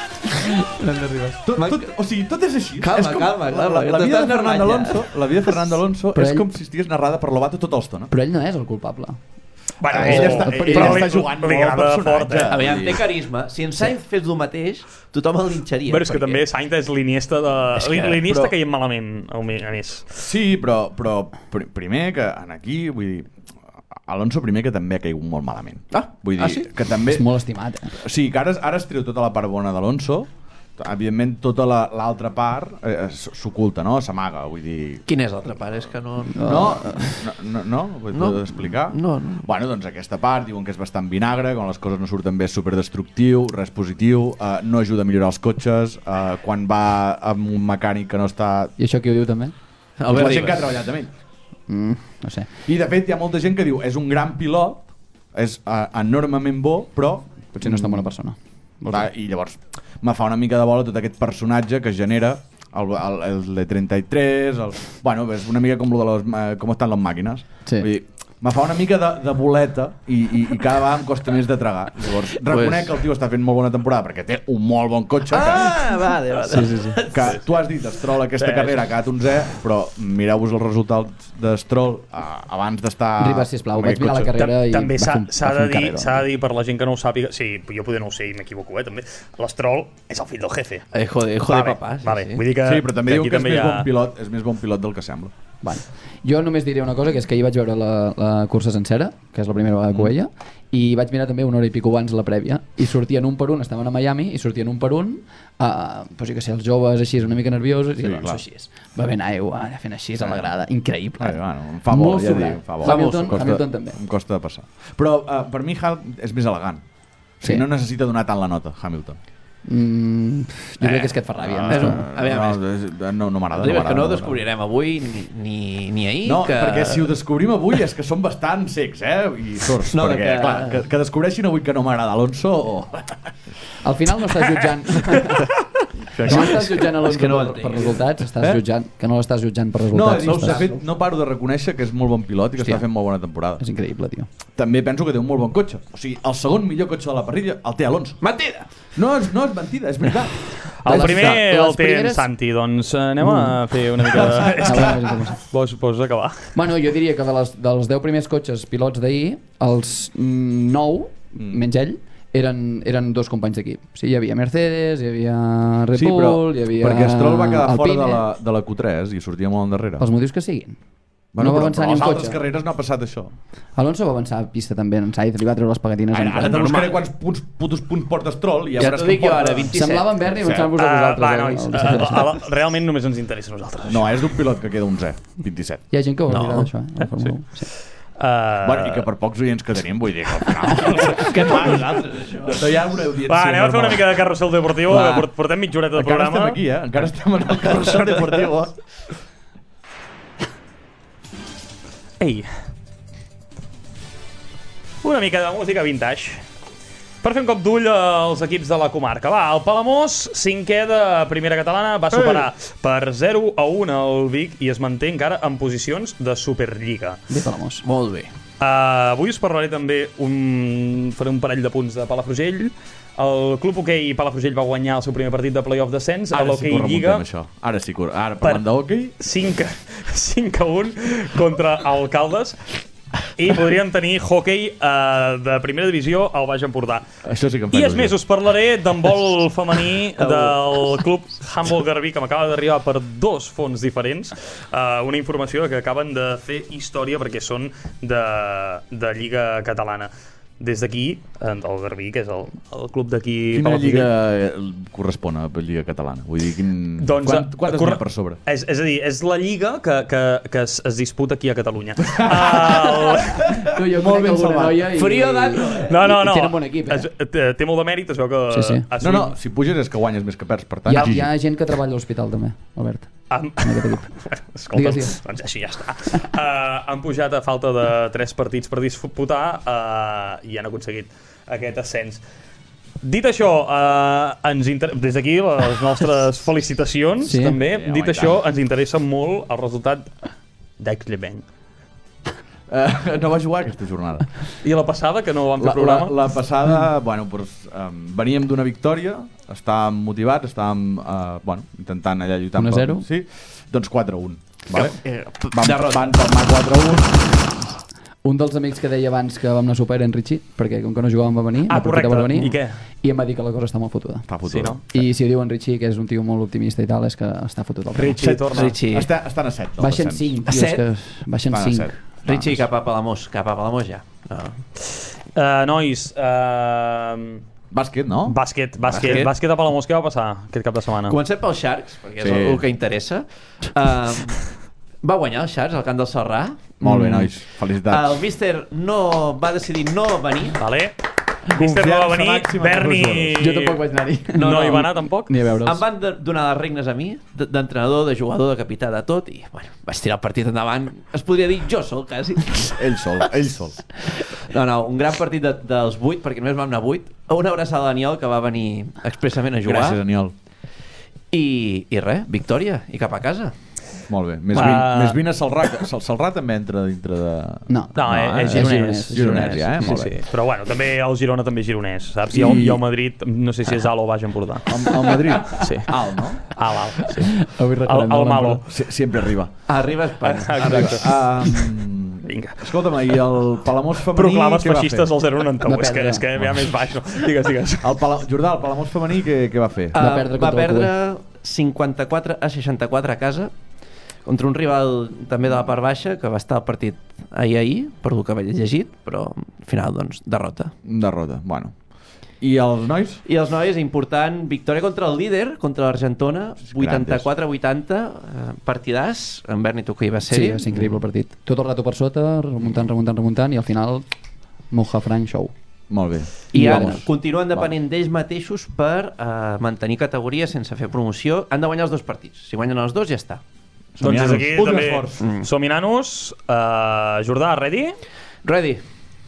total. Tot, tot, o sigui, tot és així. Calma, és com calma, la, calma, la, que la, vida t'estàs de Fernando narrant ja. Alonso, la vida de Fernando Alonso Però és ell- com si estigués narrada per Lobato tota l'estona. Però ell no és el culpable. Bueno, ell està- ell però li- està jugant li molt al agrada personatge. fort, eh? Aviam, té carisma. Si en Sainz fes el mateix, tothom el linxaria. Bueno, és que perquè- també Sainz és l'Iniesta de... És que- L'Iniesta però- que hi ha malament, a més. Sí, però, però pr primer que en aquí, vull dir, Alonso primer que també ha caigut molt malament. Ah, vull dir, ah, sí? que també... És molt estimat, eh? O sigui, que ara, ara es treu tota la part bona d'Alonso, evidentment tota la- l'altra part eh, s'oculta, no? S'amaga, vull dir... Quina és l'altra part? És que no... No, no, no, no? Ho he No. no. explicar? No, no. Bueno, doncs aquesta part diuen que és bastant vinagre, quan les coses no surten bé és superdestructiu, res positiu, eh, no ajuda a millorar els cotxes, eh, quan va amb un mecànic que no està... I això qui ho diu també? Albert la gent que ha treballat amb ell. Mm, no sé. I de fet hi ha molta gent que diu és un gran pilot, és uh, enormement bo, però... Potser no és tan bona persona. Va, I llavors me fa una mica de bola tot aquest personatge que es genera el, el, el de trenta-tres, el... bueno, és una mica com lo de los, eh, com estan les màquines. Sí. Vull dir, me fa una mica de, de boleta i, i, i cada vegada em costa més de tragar. Llavors, reconec que el tio està fent molt bona temporada perquè té un molt bon cotxe. Ah, vale, vale. Sí, sí, sí. Que, que tu has dit, Stroll aquesta Sí, carrera ha quedat onzè, però mireu-vos els resultats de Stroll uh, abans d'estar... Ribas, sisplau, amb vaig aquest mirar la cotxe. carrera i També va s'ha fer un- s'ha va fer de, un dir, carreró. s'ha de dir per la gent que no ho sàpiga, sí, jo poder no ho sé i m'equivoco, eh, també. L'Astrol és el fill del jefe. Hijo de, hijo Va de bé, papà. Sí, va bé. sí. Vull dir que, Sí, però també diu aquí que és més, hi ha- bon pilot, és més bon pilot del que sembla. Bueno, jo només diré una cosa, que és que ahir vaig veure la, la cursa sencera, que és la primera vegada que ho veia, i vaig mirar també una hora i pico abans la prèvia, i sortien un per un, estaven a Miami, i sortien un per un, uh, pues jo que sé, els joves així, una mica nerviosos, i Sí, doncs clar. així és. Bevent aigua, fent així a la grada, increïble. Ai, bueno, em fa bola, Molt ja sobrat. dic, em fa bola. Hamilton, Em costa, Hamilton també. Em costa de passar. Però uh, per mi Hal és més elegant. O sigui, Sí. no necessita donar tant la nota, Hamilton. Mm, jo crec que és que et fa ràbia. Uh, no? a veure, no, no, no m'agrada. River, no que no ho m'agrada. descobrirem avui ni, ni, ni ahir. No, que... perquè si ho descobrim avui és que són bastant secs, eh? I sorts, No, perquè, que- clar, que, que descobreixin avui que no m'agrada Alonso o... Al final no estàs jutjant... no estàs jutjant Alonso És que no ho per, entenc. per resultats, estàs Eh? jutjant, que no l'estàs jutjant per No, resultats. no, estàs- de fet, no paro de reconèixer que és molt bon pilot i que Hòstia. està fent molt bona temporada. És increïble, tio. També penso que té un molt bon cotxe. O sigui, el segon millor cotxe de la parrilla el té Alonso. Mentida! No, és, no és mentida, és veritat. El Les- primer les el té en primeres- Santi, doncs eh, anem a fer una mica de... És Ah, que bueno, és que- vols, vols acabar? Bueno, jo diria que de les, dels deu primers cotxes pilots d'ahir, els mm, nou, Mm. menys ell, eren, eren dos companys d'equip. O sigui, hi havia Mercedes, hi havia Red Sí, però Bull, hi havia perquè Stroll va quedar fora Alpine, de la, de la Q tres i sortia molt endarrere. pels motius que siguin. Bueno, no va però, avançar però ni a un les altres cotxe. carreres no ha passat això. Alonso va avançar a pista també en Sainz, li va treure les pegatines. Ara, en- ara te normal. buscaré quants punts, putos punts porta Stroll i ja, Ja veuràs t'ho que dic em jo porta... ara, vint-i-set. Semblava en Berni avançant-vos a Uh, vosaltres. va, eh, nois, el- uh, el- uh, uh, realment només ens interessa a nosaltres. No, és d'un pilot que queda onzè, vint-i-set. Hi ha gent que ho No. oblida d'això, eh? La Fórmula u. Sí. Uh, Bueno, i que per pocs oients que tenim, vull dir que al final... Què fa nosaltres, això? No hi ha una audiència Va, anem a fer una normal. mica de carrusel deportiu, Va. que port- portem mitja horeta de Encara programa. estem aquí, eh? Encara estem en el carrusel deportiu. eh? Ei. Una mica de música vintage. Per fer un cop d'ull als equips de la comarca. Va, el Palamós, cinquè de primera catalana, va superar per zero a un el Vic i es manté encara en posicions de Superliga. Bé, Palamós. Molt bé. Uh, avui us parlaré també un... faré un parell de punts de Palafrugell. El Club Hoquei Palafrugell va guanyar el seu primer partit de playoff d'ascens a Ara sí que l'Hoquei ho Lliga. remuntem, això. Ara sí que ho... Ara, parlant d'hoquei... cinc a un contra Alcaldes i podríem tenir hoquei uh, de primera divisió al Baix Empordà. Això sí que em fa I és il·lusió. més, us parlaré d'handbol femení del club Handball Garbí, que m'acaba d'arribar per dos fons diferents. Uh, una informació que acaben de fer història perquè són de, de Lliga Catalana. Des d'aquí, el Garbí, que és el, el club d'aquí... Quina Palafrugell. lliga eh, correspon a la Lliga Catalana? Vull dir, quin... Doncs, Quant, eh, quantes corre- n'hi ha per sobre? És, és a dir, és la lliga que, que, que es, es disputa aquí a Catalunya. El... Tu, jo Molt conec ben alguna salvat. noia i... Frío dato. No, no, i no. tenen bon equip, eh? Es, té, té molt de mèrit, es veu que... Sí, sí. ha No, no, assolit- si puges és que guanyes més que perds, per tant, Hi ha, Gigi. hi ha gent que treballa a l'hospital també, Albert, Han... en aquest equip. Escolta, Digues, digues. doncs així ja està. Uh, han pujat a falta de tres partits per disputar uh, i han aconseguit aquest ascens. Dit això, uh, ens inter... des d'aquí les nostres felicitacions, Sí. també. Sí, home, Dit i això, tant. ens interessa molt el resultat d'Aix-les-Bains. Eh, no va jugar aquesta jornada. I la passada, que no vam fer La, la, programa? la passada, bueno, doncs, um, veníem d'una victòria, estàvem motivats, estàvem uh, bueno, intentant allà lluitar. un a zero? Sí, doncs quatre a un. Vale? Eh, Van, derrota. van palmar quatre a un. Un dels amics que deia abans que vam anar a sopar era en Richie, perquè com que no jugàvem va venir, Ah, va aprofitar correcte. per venir, I què? I em va dir que la cosa està molt fotuda. Està fotut. Sí, no? I si ho diu en Richie, que és un tio molt optimista i tal, és que està fotut el tema. Richie, torna. Richie. Està, estan a set. del Baixen descens. cinc, A tio, és set? que baixen Van a cinc. set. Richie, cap a Palamós, cap a Palamós ja. No. Uh, nois, uh, Bàsquet, no? bàsquet, bàsquet, Bàsquet. bàsquet a Palamós, què va passar aquest cap de setmana? Comencem pels Sharks, perquè és Sí. el, el que interessa. Uh, va guanyar els Sharks al camp del Sarrà. Molt bé, nois. Felicitats. El míster no va decidir no venir. Vale. Mister no va venir, màxima Berni... de Jo tampoc vaig anar-hi. No, No, no, no. hi va anar tampoc? Ni a veure'ls. Em van de, donar les regnes a mi, d- d'entrenador, de jugador, de capità, de tot, i bueno, vaig tirar el partit endavant. Es podria dir jo sol, quasi. Ell sol, ell sol. No, no, un gran partit de, dels vuit, perquè només vam anar vuit. Una abraçada a Daniel, que va venir expressament a jugar. Gràcies, Aniol. I, I res, victòria, i cap a casa. Molt bé. Més, Va. vint, més vint a Salrà. Sal- Salrà també entra dintre de... No. No, No, eh, eh, és és gironès. gironès, gironès, ja, eh? Sí, Molt sí. bé. Però bueno, també el Girona també és gironès, saps? I, el, I- i el Madrid, no sé si és alt o baix Empordà. El, el Madrid. Sí. Alt, no? Alt, alt, sí. Avui El, recorrem el de malo. l'Empordà. Sí, sempre arriba. Arriba a Espanya. Exacte. Um, Vinga. escolta'm, i el Palamós femení... Proclames què va feixistes fer? al zero coma noranta-u. Va És que, perdre. és que ve a més baix. No? Digues, digues. El Pala... Jordà, el Palamós femení, què, què va fer? Uh, Va perdre va contra el perdre cinquanta-quatre a seixanta-quatre a casa contra un rival també de la part baixa que va estar al partit ahir ahir per el que vaig llegit, però al final doncs derrota. Derrota, bueno. I els nois? I els nois, important, victòria contra el líder, contra l'Argentona, vuitanta-quatre a vuitanta, eh, partidàs, en Berni, tu que hi vas Sí, ser-hi. va ser increïble el partit. Tot el rato per sota, remuntant, remuntant, remuntant, i al final, Moja Frank Show. Molt bé. I ara Vamos. continuen depenent d'ells mateixos per uh, mantenir categoria sense fer promoció. Han de guanyar els dos partits. Si guanyen els dos, ja està. Doncs des d'aquí Últim també esforç. mm. som nanos. Uh, Jordà, ready? Ready?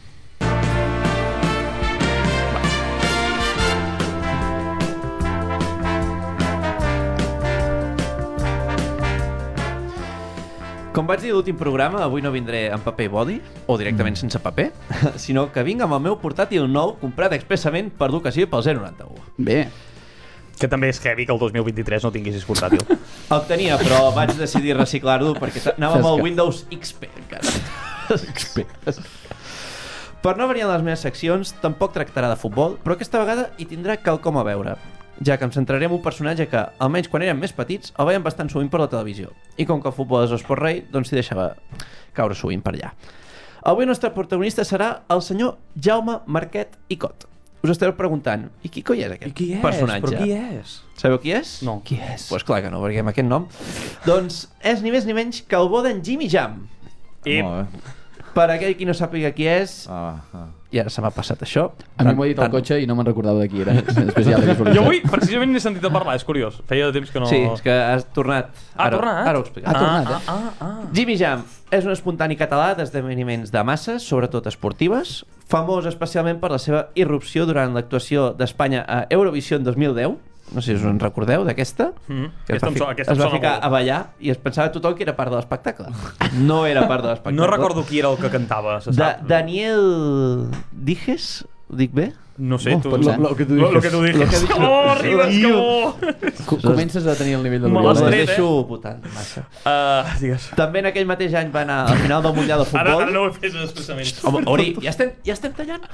Com vaig dir a l'últim programa, avui no vindré en paper i body, o directament mm. sense paper, sinó que vinc amb el meu portàtil nou comprat expressament per l'ocasió pel zero noranta u. Bé. Que també és heavy que el dos mil vint-i-tres no tinguessis portàtil. El tenia, però vaig decidir reciclar-lo perquè anava amb el Saps que- Windows X P encara. X P. Per no variar en les meves seccions, tampoc tractarà de futbol, però aquesta vegada hi tindrà quelcom a veure, ja que em centraré en un personatge que, almenys quan érem més petits, el veiem bastant sovint per la televisió. I com que el futbol és l'esport rei, doncs s'hi deixava caure sovint per allà. Avui el nostre protagonista serà el senyor Jaume Marquet i Cot. Us esteu preguntant, i qui coi és aquest qui és? personatge? Però qui és? Sabeu qui és? No. Qui és? Pues clar que no, perquè amb aquest nom... Doncs és ni més ni menys que el bo d'en Jimmy Jam. I... Molt bé. Per aquell qui no sàpiga qui és, Ah, ah. i ara se m'ha passat això. A mi m'ho ha dit al cotxe i no me'n recordava de qui era. Després ja l'he visualitzat. Jo avui precisament n'he sentit a parlar, és curiós. Feia temps que no... Sí, és que has tornat. Ha Ara, tornat? Ara ho explicaré. Ha tornat, eh? Ah, ah, ah. Jimmy Jam és un espontani català d'esdeveniments de masses, sobretot esportives, famós especialment per la seva irrupció durant l'actuació d'Espanya a Eurovisió en dos mil deu. No sé si us en recordeu d'aquesta. Mm. Que es Aquesta va, em fi so- aquesta es em va sona ficar molt. a ballar i es pensava tothom que era part de l'espectacle. No era part de l'espectacle. No recordo qui era el que cantava, se Da sap. Daniel Dijes, ho dic bé? No sé, Oh, tu... pot ser. Lo que tu Lo, lo dices. que tu Lo que dices. dices. Oh, Ribas, que bo! Co- Comences a tenir el nivell de Me No l'has les tret, eh? deixo votant massa. Uh, digues. També en aquell mateix any va anar al final del Mundial de Ara, Futbol. ara no ho fes expressament. Home, Ori, ja estem, ja estem tallant?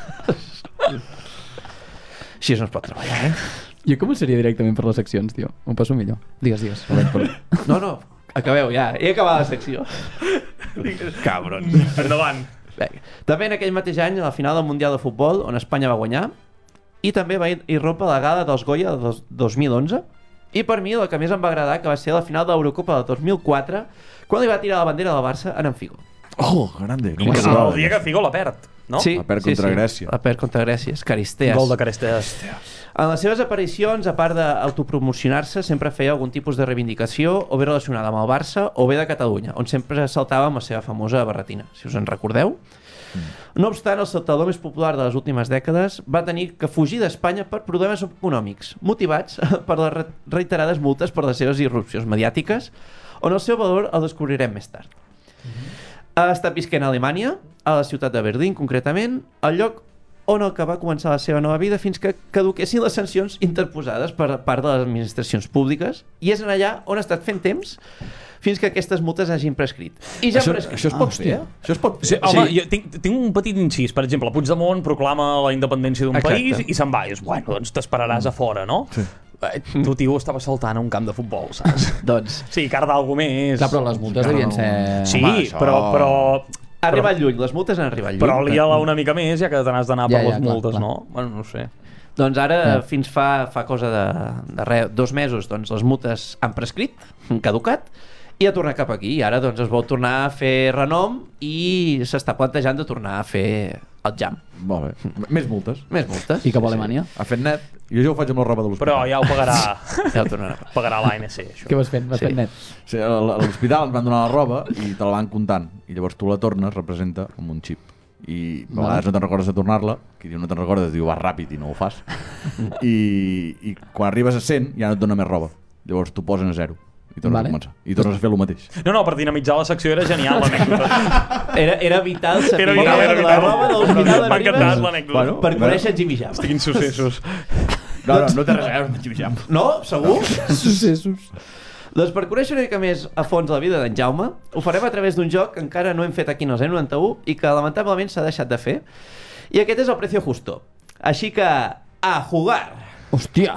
Així no es pot treballar, eh? Jo començaria directament per les seccions, tio. M'ho passo millor. Digues, digues. Albert, perdó. No, no, acabeu ja. He acabat la secció. Cabrons. Endavant. Bé, també en aquell mateix any, a la final del Mundial de Futbol, on Espanya va guanyar, i també va irrompre la gala dels Goya de dos- 2011, i per mi el que més em va agradar que va ser la final de l'Eurocopa de dos mil quatre, quan li va tirar la bandera del Barça en en Figo. Oh, grande. No El me'n recordava. dia que Figo la perd, no? Sí, La perd sí, contra sí. Grècia. La perd contra Grècia, és Caristeas. Gol de Carestes. En les seves aparicions, a part d'autopromocionar-se, sempre feia algun tipus de reivindicació o bé relacionada amb el Barça o bé de Catalunya, on sempre saltava amb la seva famosa barretina, si us en recordeu. Mm. No obstant, el saltador més popular de les últimes dècades va tenir que fugir d'Espanya per problemes econòmics, motivats per les re- reiterades multes per les seves irrupcions mediàtiques, on el seu valor el descobrirem més tard. Ha estat visquent a Alemanya, a la ciutat de Berlín concretament, el lloc on el que va començar la seva nova vida fins que caduquessin les sancions interposades per part de les administracions públiques, i és en allà on ha estat fent temps fins que aquestes multes hagin prescrit. I ja Això, prescrit. això es pot fer? hòstia. Això es pot Sí, fer? home, jo tinc, tinc un petit incís. Per exemple, Puigdemont proclama la independència d'un Exacte. país i se'n va. I és, bueno, doncs t'esperaràs a fora, no? Sí. Eh, Tu, tio, estava saltant a un camp de futbol, saps? Doncs Sí, car d'algú més. Clar, però les multes devien ser... Sí, Home, això- però, però, ha arribat lluny, les multes han arribat lluny. però lia-la una mica més, ja que te n'has d'anar Ja, per ja, les clar, multes, clar. no? Bueno, no ho sé. Doncs ara, Ja. fins fa, fa cosa de, de res, dos mesos, doncs les multes han prescrit, han caducat, i ha tornat cap aquí. I ara doncs es vol tornar a fer renom i s'està plantejant de tornar a fer el jam. Molt bé. M- Més multes. Més multes. I cap a Alemanya? Ha fet net. Jo ja ho faig amb la roba de l'hospital. Però ja ho pagarà, Ja ho tornarà. pagarà l'A N C, això. Què vas fent? Vas Sí. fent net? Sí, a l- a l'hospital et van donar la roba i te la van comptant. I llavors tu la tornes, representa com un xip. I a vegades no te'n recordes de tornar-la. Qui diu no te'n recordes diu vas ràpid i no ho fas. I, I quan arribes a cent ja no et dona més roba. Llavors tu poses a zero i tornes Vale. a començar. I tornes a fer el mateix. No, no, per dinamitzar la secció era genial l'anècdota. Era, era vital saber Era vital, era la vital. roba de l'hospital de M'ha encantat Ribes l'anècdota. Bueno. per conèixer Jimmy Jam. Quins successos. No, no, no té res a veure amb Jimmy Jam. No? Segur? Successos. Doncs per conèixer una mica més a fons la vida d'en Jaume, ho farem a través d'un joc que encara no hem fet aquí en el zero noranta u i que lamentablement s'ha deixat de fer. I aquest és el Precio Justo. Així que, a jugar! Hòstia!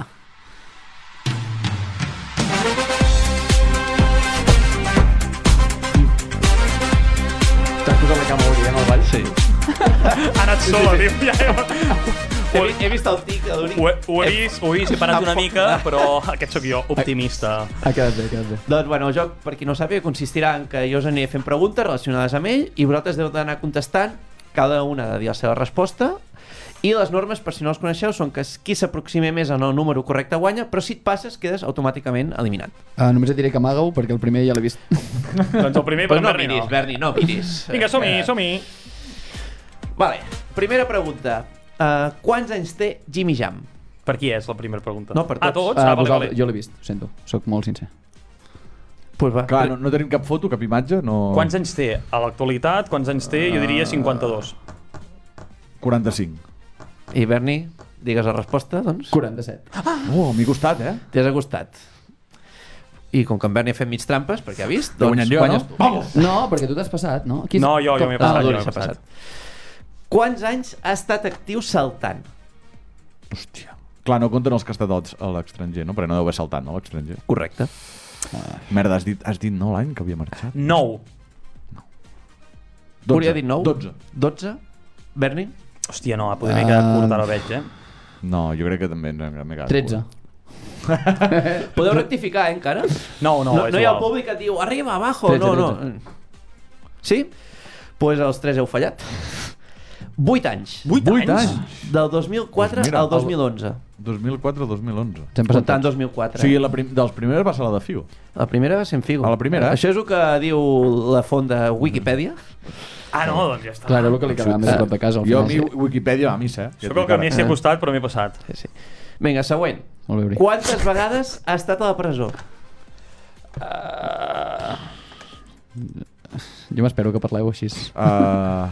T'has posat la cama avui, eh, amb el ball? Sí. Ha anat sola, tio. Ja, ja. He, vi- he vist el tic de l'únic. Ho, he, ho he vist, ho he vist, he parat una mica, però aquest sóc jo, optimista. Ha quedat bé, ha quedat bé. Doncs bueno, el joc, per qui no sàpiga, consistirà en que jo us aniré fent preguntes relacionades amb ell i vosaltres heu d'anar contestant cada una ha de dir la seva resposta, i les normes, per si no els coneixeu, són que qui s'aproximi més en el número correcte guanya, però si et passes quedes automàticament eliminat. Uh, només et diré que amaga-ho perquè el primer ja l'he vist. Doncs el primer, Però però no Berni miris, no. Berni, no miris. Vinga, som-hi, Eh, som-hi. Vale, primera pregunta. Uh, quants anys té Jimmy Jam? Per qui és la primera pregunta? No, per Ah, tots. tots? Uh, Ah, vale, vosaltres, vale. jo l'he vist, ho sento, sóc molt sincer. Pues va. Clar, no, no tenim cap foto, cap imatge, no... Quants anys té a l'actualitat? Quants anys té? Jo diria cinquanta-dos. quaranta-cinc. I Berni, digues la resposta, doncs. quaranta-set. Oh, m'he costat, eh? T'has acostat. I com que en Berni ha fet mig trampes, perquè ha vist, T'he doncs guanyat jo, guanyes no? tu. Vamos! No, perquè tu t'has passat, no? Qui és- No, jo, jo m'he Ah, passat. el jo Doni m'he s'ha passat. passat. Quants anys ha estat actiu saltant? Hòstia. Clar, no compten els que ha estat a l'estranger, no? Perquè no deu haver saltat, no, a l'estranger. Correcte. Merda, has dit, has dit no l'any que havia marxat? Nou. Hauria dit nou? dotze. dotze? Berni? Hòstia, no, poder m'he quedat Ah. curt, ara ho veig, eh? No, jo crec que també m'he quedat. tretze. Podeu rectificar, eh, encara? No, no, no, és no hi ha el igual. públic que et diu arriba, abajo, tretze, no, no. tretze. Sí? Doncs pues els tres heu fallat. vuit anys. Vuit Vuit anys? anys? Del dos mil quatre Doncs mira, al dos mil onze. dos mil quatre dos mil onze. Ens hem passat Comptant tots. dos mil quatre. O sigui, la prim dels primers va ser la de Figo. La primera va ser en Figo. A la primera, eh? Això és el que diu la font de Wikipedia. Ah, no, doncs ja està. Clar, era el que li quedava més a prop de casa. Al Jo a final. mi Wikipedia va a missa, eh? Sóc el que més s'hi ha costat, però m'he passat. Sí, sí. Vinga, següent. Molt bé, Uri. Quantes vegades ha estat a la presó? Uh... Jo m'espero que parleu així. Uh,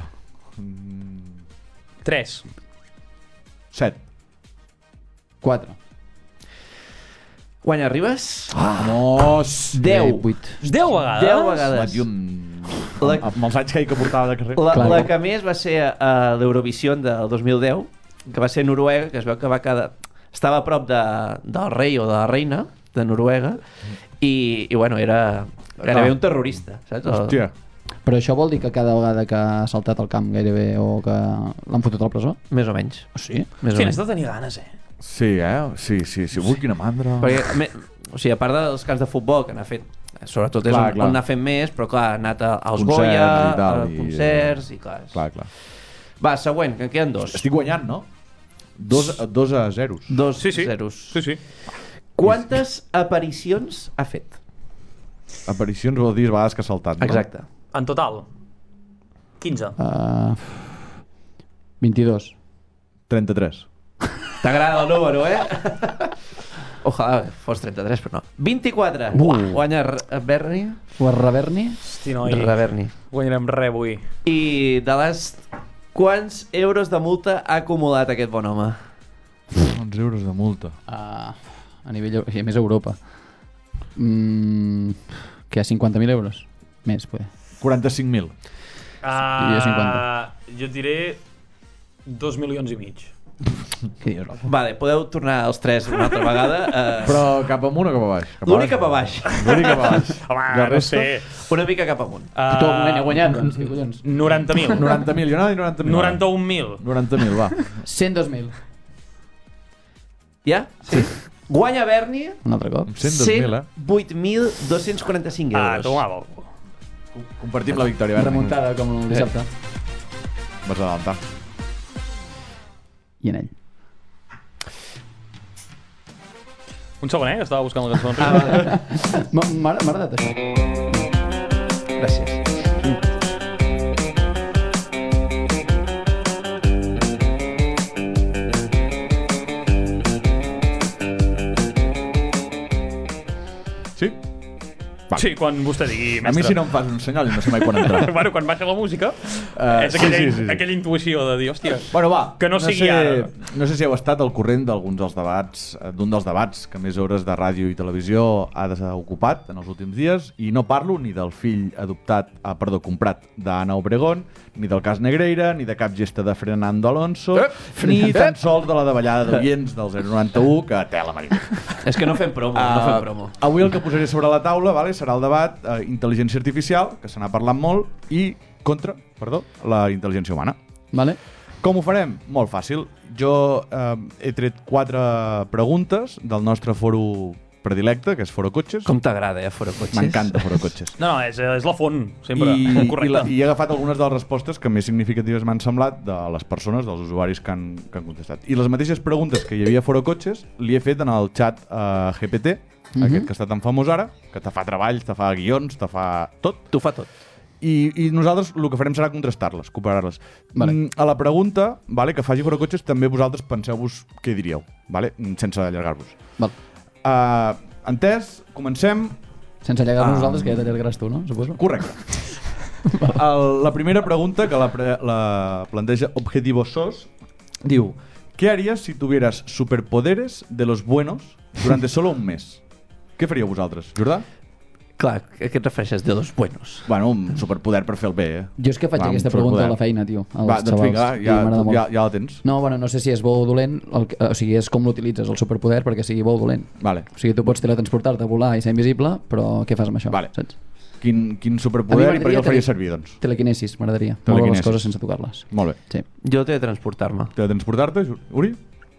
Tres. set. quatre. Guanya Ribes? Vamos! deu. vuit. Deu vegades? deu Va, vegades. tio, amb, La- amb, amb els anys que, que portava de carrer. La, Clar. la que més va ser a l'Eurovisió del dos mil deu, que va ser Noruega, que es veu que va quedar... Estava a prop de, del rei o de la reina de Noruega i, i bueno, era gairebé Ah. un terrorista, saps? El- Hòstia. Però això vol dir que cada vegada que ha saltat al camp gairebé o que l'han fotut a la presó? Més o menys. Oh, sí? Més o Hòstia, menys. n'has de tenir ganes, eh? Sí, eh? Sí, sí, sí. Ui, quina mandra. Perquè, me, o sigui, a part dels camps de futbol que n'ha fet, sobretot és Clar, on, clar. on n'ha fet més, però clar, ha anat a- als Concerts Goya, i tal, a i- concerts i clar. és- Clar, clar. Va, següent, que en queden dos. Estic guanyant, no? Dos, dos a zeros. Dos Sí, sí. zeros. Sí, sí. Quantes aparicions ha fet? Aparicions vol dir vegades que ha saltat, no? Exacte. En total. quinze. Uh, vint-i-dos. trenta-tres. T'agrada el número, eh? Ojalà fos trenta-tres, però no. vint-i-quatre. Uh. Guanya R- Berni. O a Reverni? Hosti, noi. Reverni. Guanyarem res avui. I de les... Quants euros de multa ha acumulat aquest bon home? onze euros de multa. Uh, a nivell... I a més a Europa. Mm, que a cinquanta mil euros? Més, poder. quaranta-cinc mil. Uh, jo cinquanta. Jo et diré dos milions i mig. Què dius, Rafa? Vale, podeu tornar els tres una altra vegada. Uh, Però cap amunt o cap a baix? L'únic cap a baix. L'únic cap a baix. Home, La no resta? sé. Una mica cap amunt. Uh, Tu, un nen, he guanyat, doncs, què collons? noranta mil. noranta mil. Jo anava a dir noranta mil. noranta-un mil. noranta mil, va. cent dos mil. Ja? Sí. Guanya Berni Un altre cop. cent dos mil, eh? cent vuit mil dos-cents quaranta-cinc Ah, euros. toma, vol. Compartim la victòria, Berni. Remuntada com el dissabte. Vas adelantar. I en ell. Un segon, eh? Que estava buscant la cançó. Ah, vale. M'ha m'ha agradat això. Gràcies. Sí? Va. Sí, quan vostè digui, A mi mestre. si no em fas un senyal i no sé mai quan entrar. Bueno, quan baixa la música, Eh, és sí, aquella, sí, sí, sí. aquella intuïció de dir, hòstia, Bueno, va. Que no sigui sé, ara. No sé si heu estat al corrent d'alguns dels debats, eh, d'un dels debats que més hores de ràdio i televisió ha desocupat en els últims dies, i no parlo ni del fill adoptat, ah, perdó, comprat d'Anna Obregón, ni del cas Negreira, ni de cap gesta de Fernando Alonso, Eh, ni tan sols de la davallada d'oients del zero noranta u, que tela marina. És que no fem promo, no fem promo. Uh, avui el que posaré sobre la taula, vale, serà el debat eh, intel·ligència artificial, que se n'ha parlat molt, i contra, perdó, la intel·ligència humana. Vale? Com ho farem? Molt fàcil. Jo eh, he tret quatre preguntes del nostre foro predilecte, que és Foro Cotxes. Com t'agrada, eh, Foro Cotxes? M'encanta Foro Cotxes. No, no, és, és la font, sempre. I, i, Correcte. la, I he agafat algunes de les respostes que més significatives m'han semblat de les persones, dels usuaris que han, que han contestat. I les mateixes preguntes que hi havia a Foro Cotxes li he fet en el xat uh, G P T, mm-hmm. aquest que està tan famós ara, que te fa treballs, te fa guions, te fa tot. T'ho fa tot. I, i nosaltres el que farem serà contrastar-les, comparar-les. Vale. Mm, a la pregunta, vale, que faci Foro Cotxes, també vosaltres penseu-vos què diríeu, vale? Sense allargar-vos. Val. Uh, entès, comencem. Sense allargar-nos Ah. nosaltres, que ja t'allargaràs tu, no? Suposo. Correcte. El, la primera pregunta, que la, pre, la planteja Objetivo Sos, diu: ¿qué harías si tuvieras superpoderes de los buenos durante solo un mes? Què faríeu vosaltres, Jordà? Clar, a què et refereixes de los buenos? Bueno, un superpoder per fer el bé, eh? Jo és que faig Va, un aquesta pregunta superpoder. a la feina, tio, als Va, doncs xavals. vinga, i ja, m'agrada molt. ja, ja la tens. No, bueno, no sé si és bo o dolent, el, que- o sigui, és com l'utilitzes, el superpoder, perquè sigui bo o dolent. Vale. O sigui, tu pots teletransportar-te, volar i ser invisible, però què fas amb això? Vale. Saps? Quin, quin A mi superpoder i per què m'agradaria el faria tele- servir, doncs? Telequinesis, m'agradaria. Moure Telequinesis. les coses sense tocar-les. Molt bé. Sí. Jo t'he de transportar-me. T'he de transportar-te, Uri?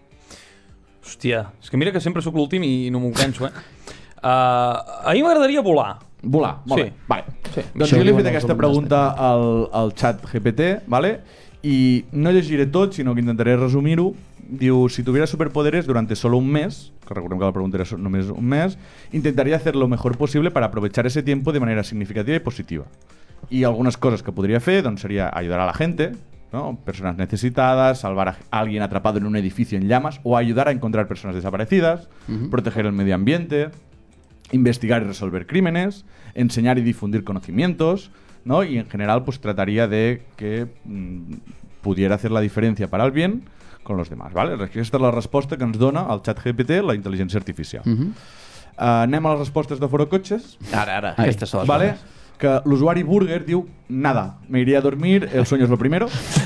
Hòstia, és que mira que sempre sóc l'últim i no m'ho penso, eh? Uh, a mi m'agradaria volar. Volar, molt Sí. bé. Vale. Sí. Doncs Això jo li he diuen fet els aquesta alumnes, pregunta al, al xat G P T, ¿vale? I no llegiré tot, sinó que intentaré resumir-ho. Diu: si tuviera superpoderes durante solo un mes, que recordem que la pregunta era so- només un mes, intentaría hacer lo mejor posible para aprovechar ese tiempo de manera significativa y positiva. Y algunas cosas que podría hacer, doncs, sería ayudar a la gente, ¿no? Personas necesitadas, salvar a alguien atrapado en un edificio en llamas, o ayudar a encontrar personas desaparecidas, proteger el medio ambiente, investigar y resolver crímenes, enseñar y difundir conocimientos, ¿no? Y en general pues trataría de que mmm, pudiera hacer la diferencia para el bien con los demás, ¿vale? Aquesta és la resposta que ens dona el xat G P T, la intel·ligència artificial. Mhm. Uh, anem a les respostes de Foro Cotxes, Ara, ara, Ai. aquestes són les ¿vale? bones. Que l'usuari Burger diu: nada, me iría a dormir, el sueño es lo primero.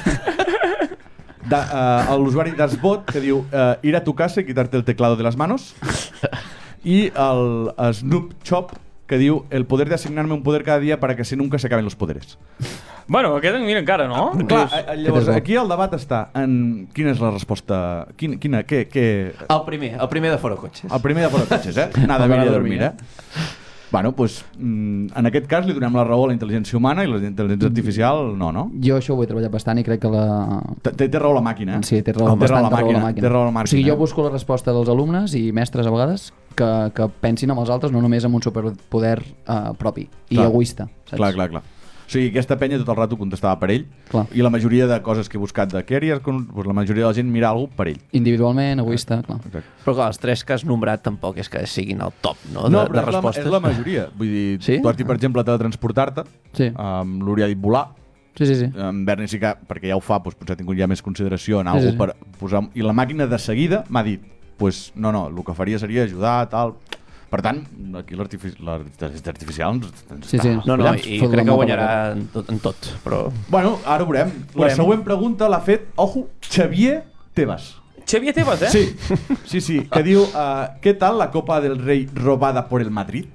Da, uh, l'usuari Dasbot, que diu uh, ir a tu casa y quitarte el teclado de las manos. Y el Snoop Chop, que diu: el poder de asignarme un poder cada día para que así nunca se acaben los poderes. Bueno, aquest mira encara, no? Clar, eh, llavors, Aquest és bo. aquí el debat està en quina és la resposta... Quina, quina, què, què... El primer, el primer de Foro Cotxes. El primer de Foro Cotxes, eh? Nada, El me d'anar iria a a dormir, dormir, eh? Bueno, doncs, mm, en aquest cas li donem la raó a la intel·ligència humana i la intel·ligència artificial no, no? Jo això ho he treballat bastant i crec que la... Té, té raó la màquina, eh? Sí, té raó, Té raó bastant la té raó màquina, la màquina. té raó la màquina. O sigui, jo busco la resposta dels alumnes i mestres a vegades que, que pensin amb els altres, no només amb un superpoder uh, propi i Clar. egoista. Saps? Clar, clar, clar. O sigui, aquesta penya tot el rato contestava per ell. Clar. I la majoria de coses que he buscat de què haries, con- doncs la majoria de la gent mira alguna cosa per ell. Individualment, egoista, clar. Exacte. Però clar, els tres que has nombrat tampoc és que siguin el top, no?, de, No, de però és la, respostes. és la majoria. Vull dir, Sí? tu has dit, per exemple, teletransportar-te. Sí. Um, L'Uri ha dit volar. Sí, sí, sí. En Berni sí que, perquè ja ho fa, doncs, potser ha tingut ja més consideració en Sí, algú sí, sí. per posar... I la màquina de seguida m'ha dit, pues, no, no, el que faria seria ajudar, tal... Per tant, aquí l'artifici- l'intel·ligència artificial ens, ens Sí, està... sí. No, no, Collons, i fot crec la que mà guanyarà per en tot, en tot, però... Bueno, ara ho veurem. La Veurem. següent pregunta l'ha fet, ojo, Xavier Tebas. Xavier Tebas, eh? Sí, sí, sí, que diu, uh, ¿qué tal la Copa del Rey robada por el Madrid?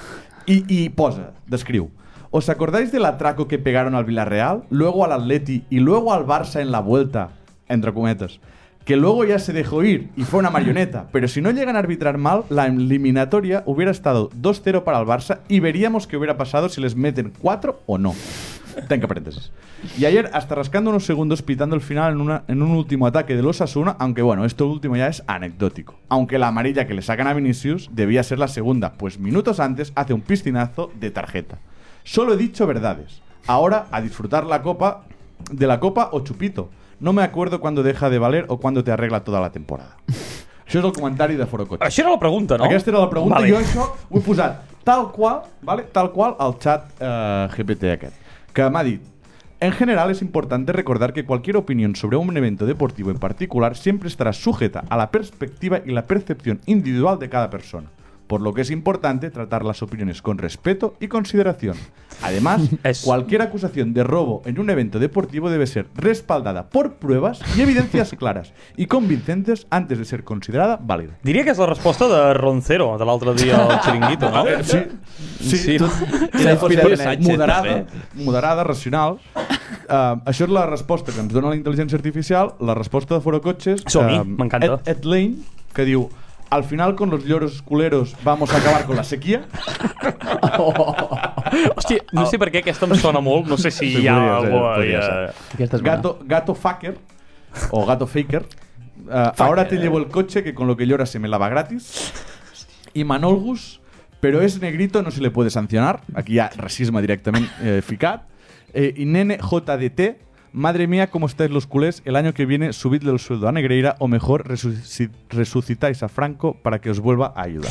Y, y posa, descriu, ¿os acordáis del atraco que pegaron al Villarreal, luego al Atleti y luego al Barça en la vuelta, entre cometas? Que luego ya se dejó ir y fue una marioneta, pero si no llegan a arbitrar mal, la eliminatoria hubiera estado dos cero para el Barça y veríamos qué hubiera pasado si les meten cuatro o no. Tenga paréntesis. Y ayer, hasta rascando unos segundos, pitando el final en, una, en un último ataque de los Osasuna, aunque bueno, esto último ya es anecdótico. Aunque la amarilla que le sacan a Vinicius debía ser la segunda, pues minutos antes hace un piscinazo de tarjeta. Solo he dicho verdades. Ahora, a disfrutar la copa, de la copa o chupito. No me acuerdo cuándo deja de valer o cuándo te arregla toda la temporada. Això és el comentari de Foro Cotxes. Això era la pregunta, no? Aquesta era la pregunta Vale. i jo això ho he posat tal qual, ¿vale? Tal qual al chat eh, G P T aquest, que m'ha dit: en general es importante recordar que cualquier opinión sobre un evento deportivo en particular siempre estará sujeta a la perspectiva y la percepción individual de cada persona, por lo que es importante tratar las opiniones con respeto y consideración. Además, Es- cualquier acusación de robo en un evento deportivo debe ser respaldada por pruebas y evidencias claras y convincentes antes de ser considerada válida. Diria que és la resposta de Roncero, de l'altre dia al Chiringuito, no? Sí, sí, Sí. tot, S'ha inspirat en Sánchez, moderada, també. moderada, racional. Uh, això és la resposta que ens dona la intel·ligència artificial. La resposta de Foro Cotxes, Som-hi, eh, m'encanta. Ed, Ed Lane, que diu: al final con los lloros culeros vamos a acabar con la sequía. Oh. Hòstia, no sé per què aquesta em sona molt. No sé si Sí, hi ha podria ser, algú... podria ja... ser. Aquesta és bona. Gato, gato fucker o gato faker. Uh, ahora te llevo el coche que con lo que lloras se me lava gratis. Y Manolgus, pero es negrito, no se le puede sancionar. Aquí ya racisme directament eh, ficat. Eh, y Nene J D T, madre mía, ¿cómo estáis los culés? El año que viene subidle el sueldo a Negreira o mejor resuci- resucitáis a Franco para que os vuelva a ayudar.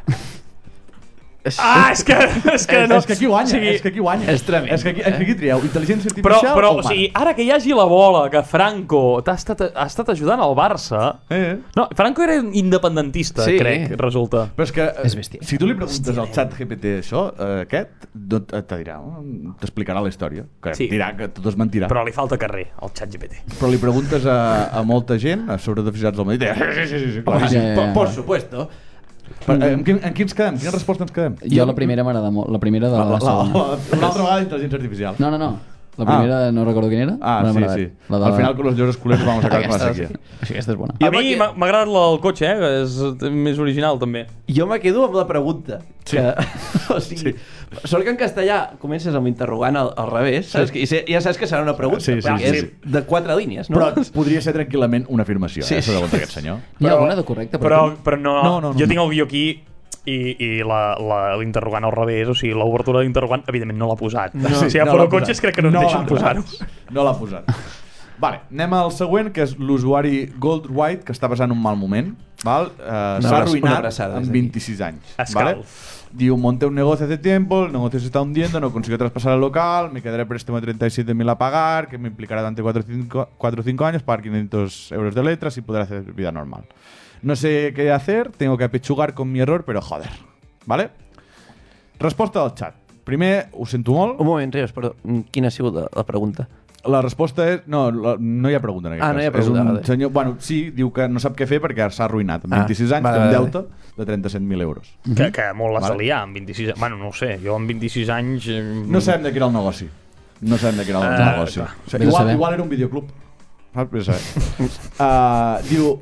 Ah, és que, és que no... És que aquí guanya, o sigui, és que aquí guanya. És tremend, És que aquí, és que aquí trieu intel·ligència Però, artificial però o o sigui, ara que hi hagi la bola que Franco t'ha estat, ha estat ajudant al Barça... Eh. No, Franco era independentista, Sí. crec, resulta. Però és que eh, És bèstia. si tu li preguntes al xat G P T això, eh, aquest, no te te dirà, oh, t'explicarà la història. Que Sí. dirà que tot és mentira. Però li falta carrer, al xat G P T. Però li preguntes a, a molta gent a sobre deficiats del Madrid. Sí, sí, sí, sí, clar. Ah, sí, ja, ja, ja. Por supuesto. Per, eh, en, quin, en quins quedem? Quina resposta ens quedem? Jo la primera m'agrada molt, la primera de la, La, la, segona. la, una altra vegada intel·ligència artificial. No, no, no. La primera no recordo quina era. Ah, però sí, m'ha agradat. sí. La de... Al final, con los lloros culers vamos a acabar con la Aquesta, sequia. Sí, aquesta és bona. A Jo mi me m'ha m'ha agradat la del cotxe, eh, que és més original, també. Jo me quedo amb la pregunta. Sí. Que, o sigui, sort que en castellà comences amb interrogant al, al revés, saps? Que, i sé, ja saps que serà una pregunta, Sí, sí, perquè sí, és de quatre línies, no? Però podria ser tranquil·lament una afirmació, Sí, eh, sí. segons aquest senyor. Hi ha alguna de correcta? Però, tu? però no, No, no, no, jo no. tinc el guió aquí i, i la- la- l'interrogant al revés, o sigui, l'obertura de l'interrogant, evidentment, no l'ha posat. No. si hi ha no fora l'ha posat. cotxes, crec que no, no l'ha deixen posat. posar-ho. No l'ha posat. Vale, anem al següent, que és l'usuari Gold White, que està passant un mal moment. Val? Uh, Una S'ha abraç- una arruïnat abraçada des amb d'aquí. vint-i-sis anys. Escalf. Vale? Diu, monté un negocio hace tiempo, el negocio se está hundiendo, no consigo traspasar el local, me quedaré préstamo de treinta y siete mil a pagar, que me implicará durante cuatro o cinco años pagar quinientos euros de letras y poder hacer vida normal. No sé qué hacer, tengo que apechugar con mi error, pero joder. ¿Vale? Resposta del xat. Primer, ho sento molt. Un moment, Rios, perdó. Quina ha sigut la, la pregunta? La resposta és... No, la, no hi ha pregunta en aquest Ah, cas. no hi ha pregunta, És un vale. senyor... Bueno, sí, diu que no sap què fer perquè s'ha arruïnat. Amb Ah, vint-i-sis anys vale, té un vale. deute de trenta-set mil euros. Que, que molt la Vale. salia amb vint-i-sis anys. Bueno, no ho sé, jo amb vint-i-sis anys... eh, No sabem de què era el negoci. No sabem de què era el Ah, negoci. clar. O sigui, Vés a igual, saber. igual era un videoclub. Saps? Vés a saber. uh, diu...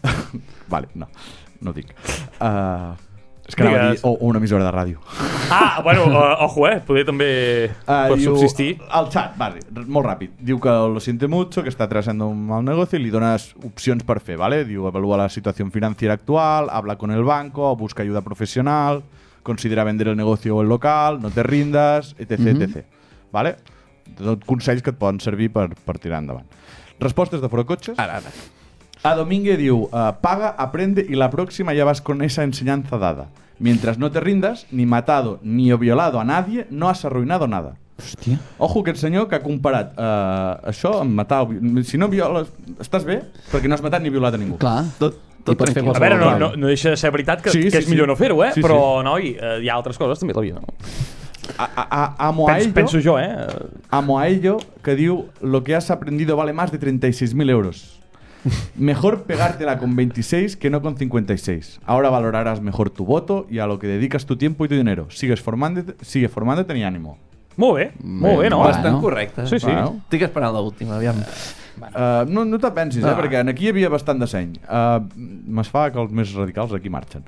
vale, no. No ho dic. Uh, és que anava a dir... Digues. O, o una emissora de ràdio. Ah, bueno, uh, ojo, eh, poder també Uh, per diu, subsistir. Al chat, vale, r- molt ràpid. Diu que lo siente mucho, que está atravesando un mal negocio y le donas opcions per fer, ¿vale? Diu, evalúa la situación financiera actual, habla con el banco, busca ayuda profesional, considera vender el negocio o el local, no te rindas, etc, Mhm. etc. Vale? Tot consells que et poden servir per, per tirar endavant. Respostes de Forocotxes. Ara, ara. A Domínguez diu, uh, paga, aprende y la próxima ya vas con esa enseñanza dada. Mientras no te rindas, ni matado ni violado a nadie, no has arruinado nada. Hòstia. Ojo, aquest senyor que ha comparat uh, això amb matar... o vi- Si no violes, estàs bé? Perquè no has matat ni violat a ningú. Clar. Tot, I tot pots fer tranquil. A veure, no, qualsevol no, cosa. no deixa de ser veritat que, Sí, que sí, és sí. millor no fer-ho, eh? Sí, Però, noi, eh, hi ha altres coses també a la vida. No? A, a, a, amo, a Pens, ello, penso jo, eh? amo a ello que diu lo que has aprendido vale más de treinta y seis mil euros. Mejor pegártela con veintiséis que no con cincuenta y seis. Ahora valorarás mejor tu voto y a lo que dedicas tu tiempo y tu dinero. Sigues formándote, sigue formándote y ánimo. Molt bé, molt bé, no? va. Bastant Bueno. correcte. Sí, sí. Bueno. Estic esperant l'última, aviam. Uh, no no te pensis, eh? Ah. Perquè en aquí hi havia bastant de seny. Uh, Me's fa que els més radicals aquí marxen.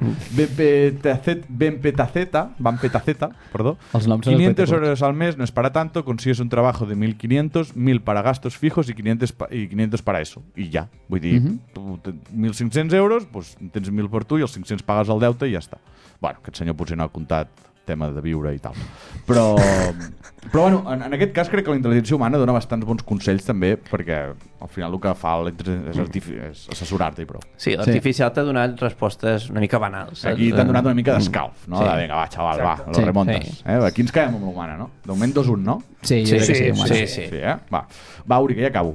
Bempetaceta, Bampetaceta, perdó. Els noms són quinientas espectaculars. euros al mes no es para tanto, consigues un trabajo de mil quinientos, mil para gastos fijos y quinientos, pa y quinientos para eso. I ja. Vull dir, Mhm. tu te- mil cinc-cents euros, pues, tens mil per tu i els cinc-cents pagues el deute i ja està. Bueno, aquest senyor potser no ha comptat tema de viure i tal. Però, però bueno, en, en aquest cas crec que la intel·ligència humana dona bastants bons consells també, perquè al final el que fa la intel·ligència és, artifi- és assessorar-te i prou. Sí, l'artificial t'ha donat respostes una mica banals. saps? Aquí t'han donat una mica d'escalf, no? Sí. De, vinga, va, xaval, va, lo Sí, remontes. sí. Eh? Aquí ens quedem amb l'humana, no? De moment dos un, no? Sí, jo Sí, crec que sí, sí. humana. sí, sí. Sí, eh? Va, va Uri, que ja acabo.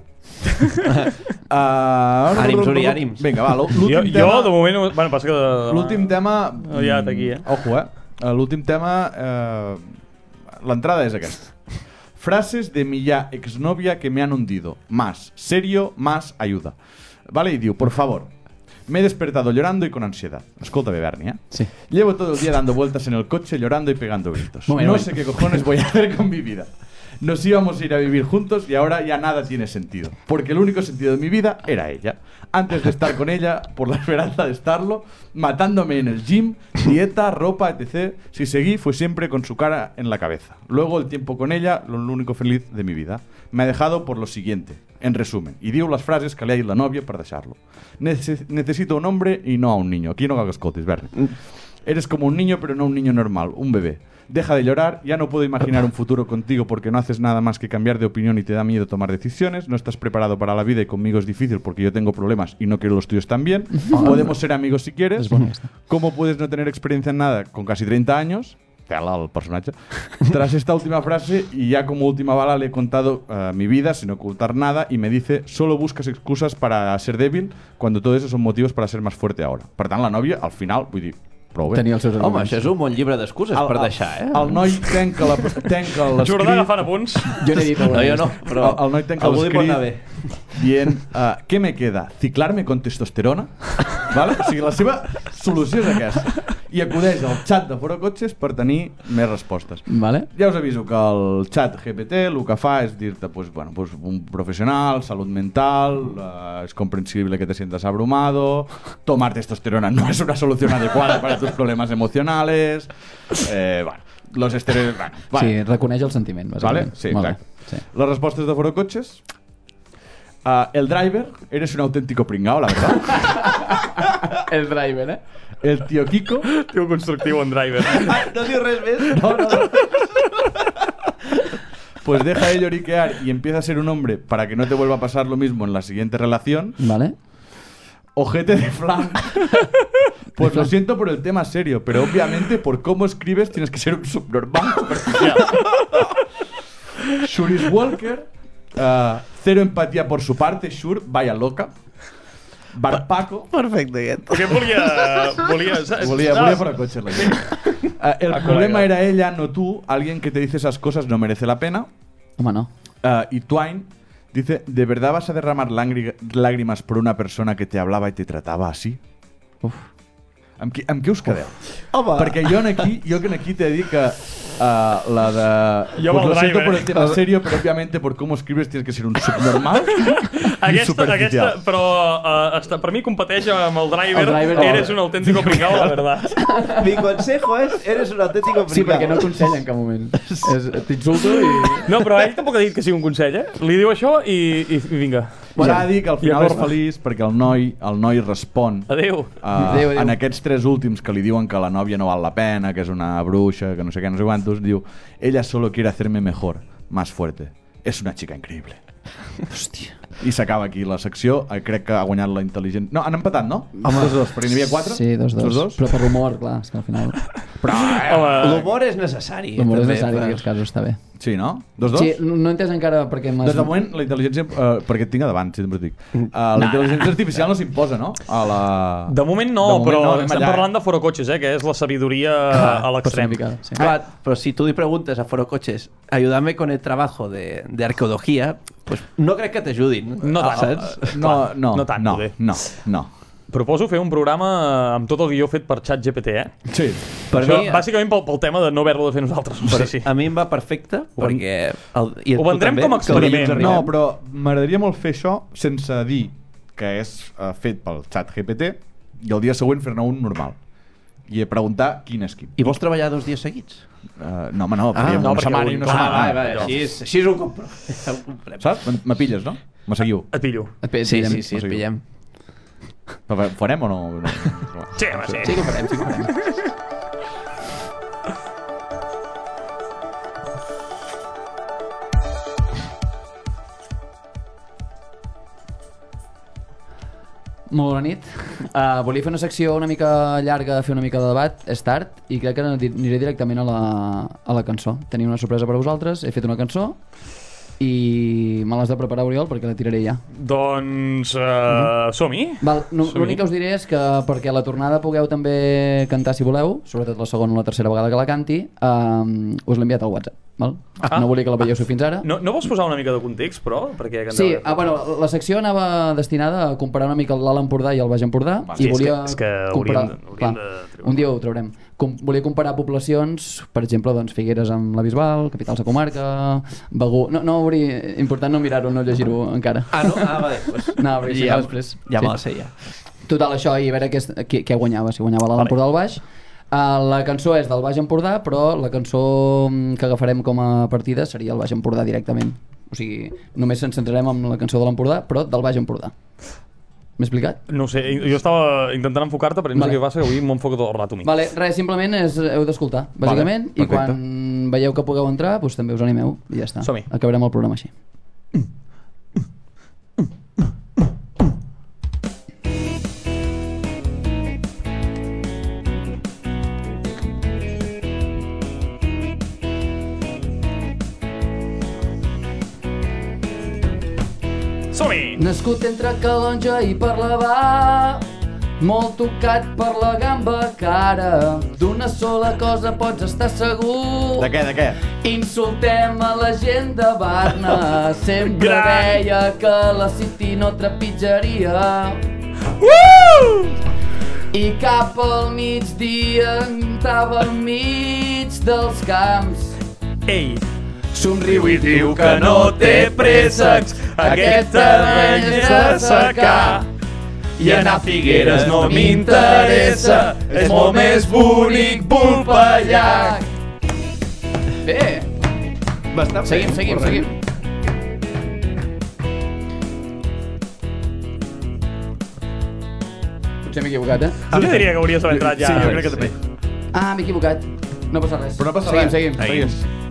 uh, Ànims, Uri, ànims. Vinga, va, Jo, l'últim jo, tema... de moment... no- Bueno, passa que... De, L'últim tema... Aviat aquí, eh? Ojo, eh? Uh, L'últim tema... Eh, L'entrada és aquesta. Frases de mi ya exnovia que me han hundido. Más serio, más ayuda. Vale, y diu, por favor, me he despertado llorando y con ansiedad. Escolta bé, Berni, eh? Sí. Llevo todo el día dando vueltas en el coche, llorando y pegando gritos. Moment, no moment. sé qué cojones voy a hacer con mi vida. Nos íbamos a ir a vivir juntos y ahora ya nada tiene sentido. Porque el único sentido de mi vida era ella. Antes de estar con ella, por la esperanza de estarlo, matándome en el gym, dieta, ropa, etcétera. Si seguí, fue siempre con su cara en la cabeza. Luego, el tiempo con ella, lo único feliz de mi vida. Me ha dejado por lo siguiente, en resumen. Y digo las frases que le ha dit la novia para dejarlo. Nece- necesito un hombre y no a un niño. Aquí no hagas cotis, Bernie. Eres como un niño, pero no un niño normal, un bebé. Deja de llorar, ya no puedo imaginar un futuro contigo porque no haces nada más que cambiar de opinión y te da miedo tomar decisiones. No estás preparado para la vida y conmigo es difícil porque yo tengo problemas y no quiero los tuyos también. Podemos ser amigos si quieres. ¿Cómo puedes no tener experiencia en nada con casi treinta años? Tela al personaje. Tras esta última frase y ya como última bala le he contado uh, mi vida sin ocultar nada y me dice solo buscas excusas para ser débil cuando todo eso son motivos para ser más fuerte ahora. Per tant, la nòvia, al final, vull dir, prou bé. Tenia els seus Home, arguments. això és un bon llibre d'excuses per deixar, eh? El noi tenca la- tenca Jordà l'escrit... agafant apunts. Jo n'he dit alguna No, jo no, El, però el noi tanca algú li pot anar bé. l'escrit dient uh, què me queda? Ciclarme con testosterona? Vale? O sigui, la seva solució és aquesta. I acudeix al xat de Fora Cotxes per tenir més respostes. Vale. Ja us aviso que el xat G P T el que fa és dir-te pues, bueno, pues, un professional, salud mental, uh, es comprensible que te sientas abrumado, tomar testosterona no es una solución adecuada para tus problemas emocionales, eh, bueno, los estereotipos... Bueno, vale. Sí, reconeix el sentiment, ¿Vale? bàsicament. Sí, Molt exacto. bé. Sí. Las respuestas de Foro Coches. Uh, el driver, eres un auténtico pringao, la verdad. El driver, eh? El tío Kiko. Tio constructiu en driver. Ah, no diu res més? No, no, no. Pues deja de lloriquear y empieza a ser un hombre para que no te vuelva a pasar lo mismo en la siguiente relación. Vale. Ojete de flan. Pues lo siento por el tema serio, pero obviamente por cómo escribes tienes que ser un subnormal superficial. Shuris Walker. Uh, cero empatía por su parte, Shur, vaya loca. Barpaco. Perfecte, aquest. Perquè volia... Volia... Volía, volía fuera coche. La uh, el Ah, problema colega. era ella, no tú. Alguien que te dice esas cosas no merece la pena. Home, no. Uh, y Twine dice, ¿de verdad vas a derramar lágri- lágrimas por una persona que te hablaba y te trataba así? Uf. Amb qui, amb qui us quedeu? Home. Perquè jo en aquí, jo que en aquí t'he de dir que uh, la de... Jo amb pues el lo siento driver. por el tema serio, pero obviamente por cómo escribes tienes que ser un subnormal y Aquesta, superficial. aquesta, però uh, està, per mi competeix amb el driver. El driver, Eres no. un auténtico pringao, la verdad. Mi consejo es, eres un auténtico Sí, pringao. perquè no aconsella en cap moment. És- T'insulto i... No, però ell tampoc ha dit que sigui un consell, eh? Li diu això i, i, i vinga. S'ha de dir que al I a final és córrer. feliç perquè el noi, el noi respon Adéu. uh, Adéu, adéu. en aquests tres últims que li diuen que la nòvia no val la pena, que és una bruixa, que no sé què, no sé quantos, diu, ella solo quiere hacerme mejor, más fuerte. Es una chica increíble. Hòstia. I s'acaba aquí la secció. Eh, crec que ha guanyat la intel·ligent... No, han empatat, no? Home. Dos, dos, perquè n'hi havia quatre. Sí, dos, dos. Dos, dos. Però per l'humor, clar, és que al final... Però, eh, Home, L'humor és necessari. L'humor és també, necessari en per- aquests casos, està bé. sí, no? Dos, dos? Sí, no no he entès encara perquè m'has... Des del moment, la intel·ligència... Uh, perquè et tinc a davant, sempre et dic. Uh, la intel·ligència artificial no s'imposa, no? A la... de moment no, De moment però no, anem estem allà, parlant eh? de forocotxes, eh? Que és la sabidoria a l'extrem. personificada, sí. Clar, pero si tú le preguntas a Foro Coches, ayúdame con el trabajo de, de arqueología, pues no crec que t'ajudin. No tant. Saps? No, no, no tant, no, poder. no, no. Proposo fer un programa amb tot el guió fet per ChatGPT, eh? Sí. Per Això, mi, bàsicament pel, pel tema de no haver-lo de fer nosaltres. per, Sí, sí. a mi em va perfecte, Ho ven- perquè... El, i a ho tu vendrem també, com a que el dilluns experiment. arribem. No, però m'agradaria molt fer això sense dir que és uh, fet pel xat G P T i el dia següent fer-ne un normal. I preguntar quin és quin. I vols treballar dos dies seguits? Uh, no, home, no, Ah, ah, no, una perquè setmana un- i una clar, setmana. vale, vale, Així, és- així és un compro. Un comprem. Saps? Me- Me pilles, no? Me seguiu. Et pillo. Et Sí, pillem. sí, sí, O et sigui, pillem. Però fa- farem o no? no? Sí, home, sí. Sí que ho farem, sí que ho farem. Molt bona nit. Uh, volia fer una secció una mica llarga, fer una mica de debat, és tard, i crec que aniré directament a la, a la cançó. Tenia una sorpresa per a vosaltres, he fet una cançó i me l'has de preparar, Oriol, perquè la tiraré ja. Doncs uh, som-hi. Val, no, Som-hi. l'únic que us diré és que perquè a la tornada pugueu també cantar si voleu, sobretot la segona o la tercera vegada que la canti, um, us l'he enviat al WhatsApp. val? Ah. No volia que la veiéssiu fins ara. No, no vols posar una mica de context, però? Perquè Sí, ah, bueno, la secció anava destinada a comparar una mica l'Alt Empordà i el Baix Empordà Va, i sí, és volia que- és que comparar, hauríem de- hauríem clar, de treure. un dia ho traurem. Com, volia comparar poblacions, per exemple, doncs, Figueres amb la Bisbal, capitals de comarca, Begur... No, no hauria... Important no mirar-ho, no llegir-ho encara. Ah, no? Ah, vale. Pues, No, hauria ja, després. ja Sí. me la sé, ja. Total, això, i a veure què, és- què, què guanyava, si guanyava l'Alt Vale. Empordà o el Baix. Uh, la cançó és del Baix Empordà, però la cançó mm, que agafarem com a partida seria el Baix Empordà directament. O sigui, només ens centrarem en la cançó de l'Empordà, però del Baix Empordà. M'he explicat? No ho sé, jo estava intentant enfocar-te, però no sé Vale. què passa, que avui m'enfoco tot el rato a mi. Vale, res, simplement és, heu d'escoltar, bàsicament, Vale, i quan veieu que pugueu entrar, doncs també us animeu i ja està. Som-hi. Acabarem el programa així. Som-hi! Nascut entre Calonja i Parlavà, molt tocat per la gamba cara. D'una sola cosa pots estar segur. De què, de què? Insultem a la gent de Barna. Sempre Gran. deia que la City no trepitjaria. Uh! I cap al migdia entrava enmig dels camps. Ei! Somriu I diu que no té préssecs, aquest terreny és de secar. I anar a Figueres no m'interessa, és molt més bonic Vulpellac. Bé, Bastant seguim, bé, seguim, correcte. seguim. Potser m'he equivocat, eh? Jo diria que hauries d'haver entrat ja. Sí, jo crec que també. Ah, m'he equivocat. No passa res. Però no passa seguim, res. Seguim, seguim.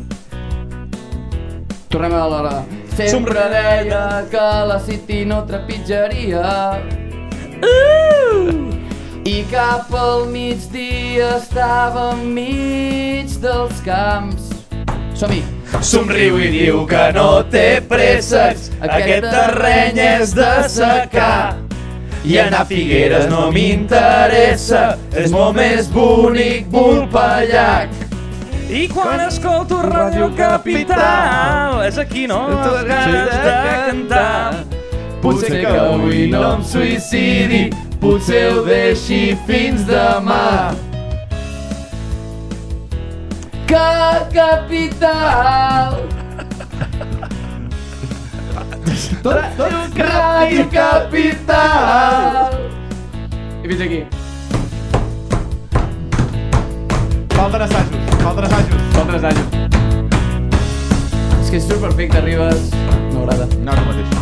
Tornem a l'hora. Sempre Somriure. deia que la City no trepitjaria. I cap al migdia estava enmig dels camps. Som-hi. Somriu i diu que no té préssecs, aquest terreny és de secar. I anar a Figueres no m'interessa, és molt més bonic Vulpellac. I quan escolto Ràdio Capital, és aquí, no? Les ganes de cantar. Potser que avui no em suïcidi, potser ho deixi fins demà. Que capital! Ràdio Capital! I fins aquí. Falten assajos, falten assajos. Falten assajos. És que si surt perfecte, arribes... No m'agrada. No, és el mateix.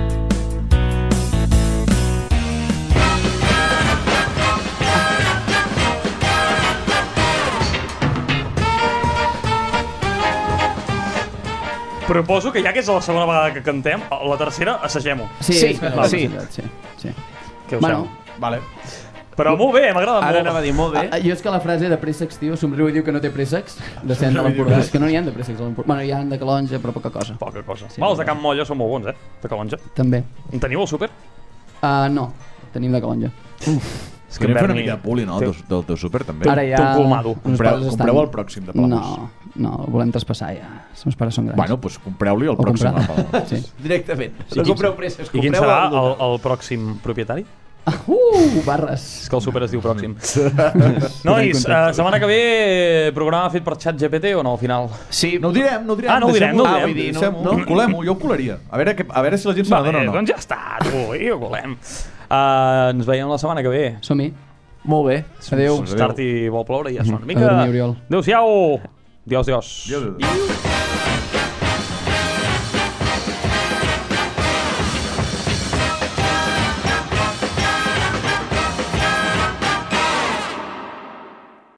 Proposo que ja que és la segona vegada que cantem, la tercera assagem-ho. Sí, Sí, és que sí. sí, sí. Què us Bueno, sembla? Vale. Però molt bé, m'agrada Ara molt. anava a dir molt bé. Ah, jo és que la frase de préssecs, tio, somriu i diu que no té préssecs, de cent de l'Empordà. És que no n'hi ha de préssecs a l'Empordà. Bueno, hi ha de Calonja, però poca cosa. Poca cosa. Sí, Va, els de molt Camp Molla són molt bons, eh? De Calonja. També. En teniu al súper? Uh, no, tenim de Calonja. És Podríem fer una Berni mica de puli, no? té- Del, del teu súper, també. Ara ja... té un colmado. uns Compreu, pares estan- compreu el pròxim de Palamós. No, no, el volem traspassar ja. Els meus pares són grans. Bueno, doncs compreu-li el O pròxim comprar. a Palamós. Sí. Directament. I No quin- compreu presses, I quin compreu serà el el, el pròxim propietari? Uh, barres. És que el súper es diu pròxim. Nois, uh, setmana que ve programa fet per ChatGPT o no al final? Sí, No ho direm, no ho direm. Ah, no ho direm, no ho deixem-ho. direm. Ah, vull dir, no, no, colem-ho, jo ho colaria. A veure, que, a veure si la gent se n'adona o no. doncs ja està, tu, i ho volem. Uh, ens veiem la setmana que ve. Som-hi. Molt bé. Adéu. Adéu. Tard i vol ploure i ja sona una A mica. dormir, Oriol. Adéu-siau. Dios, dios. Adiós.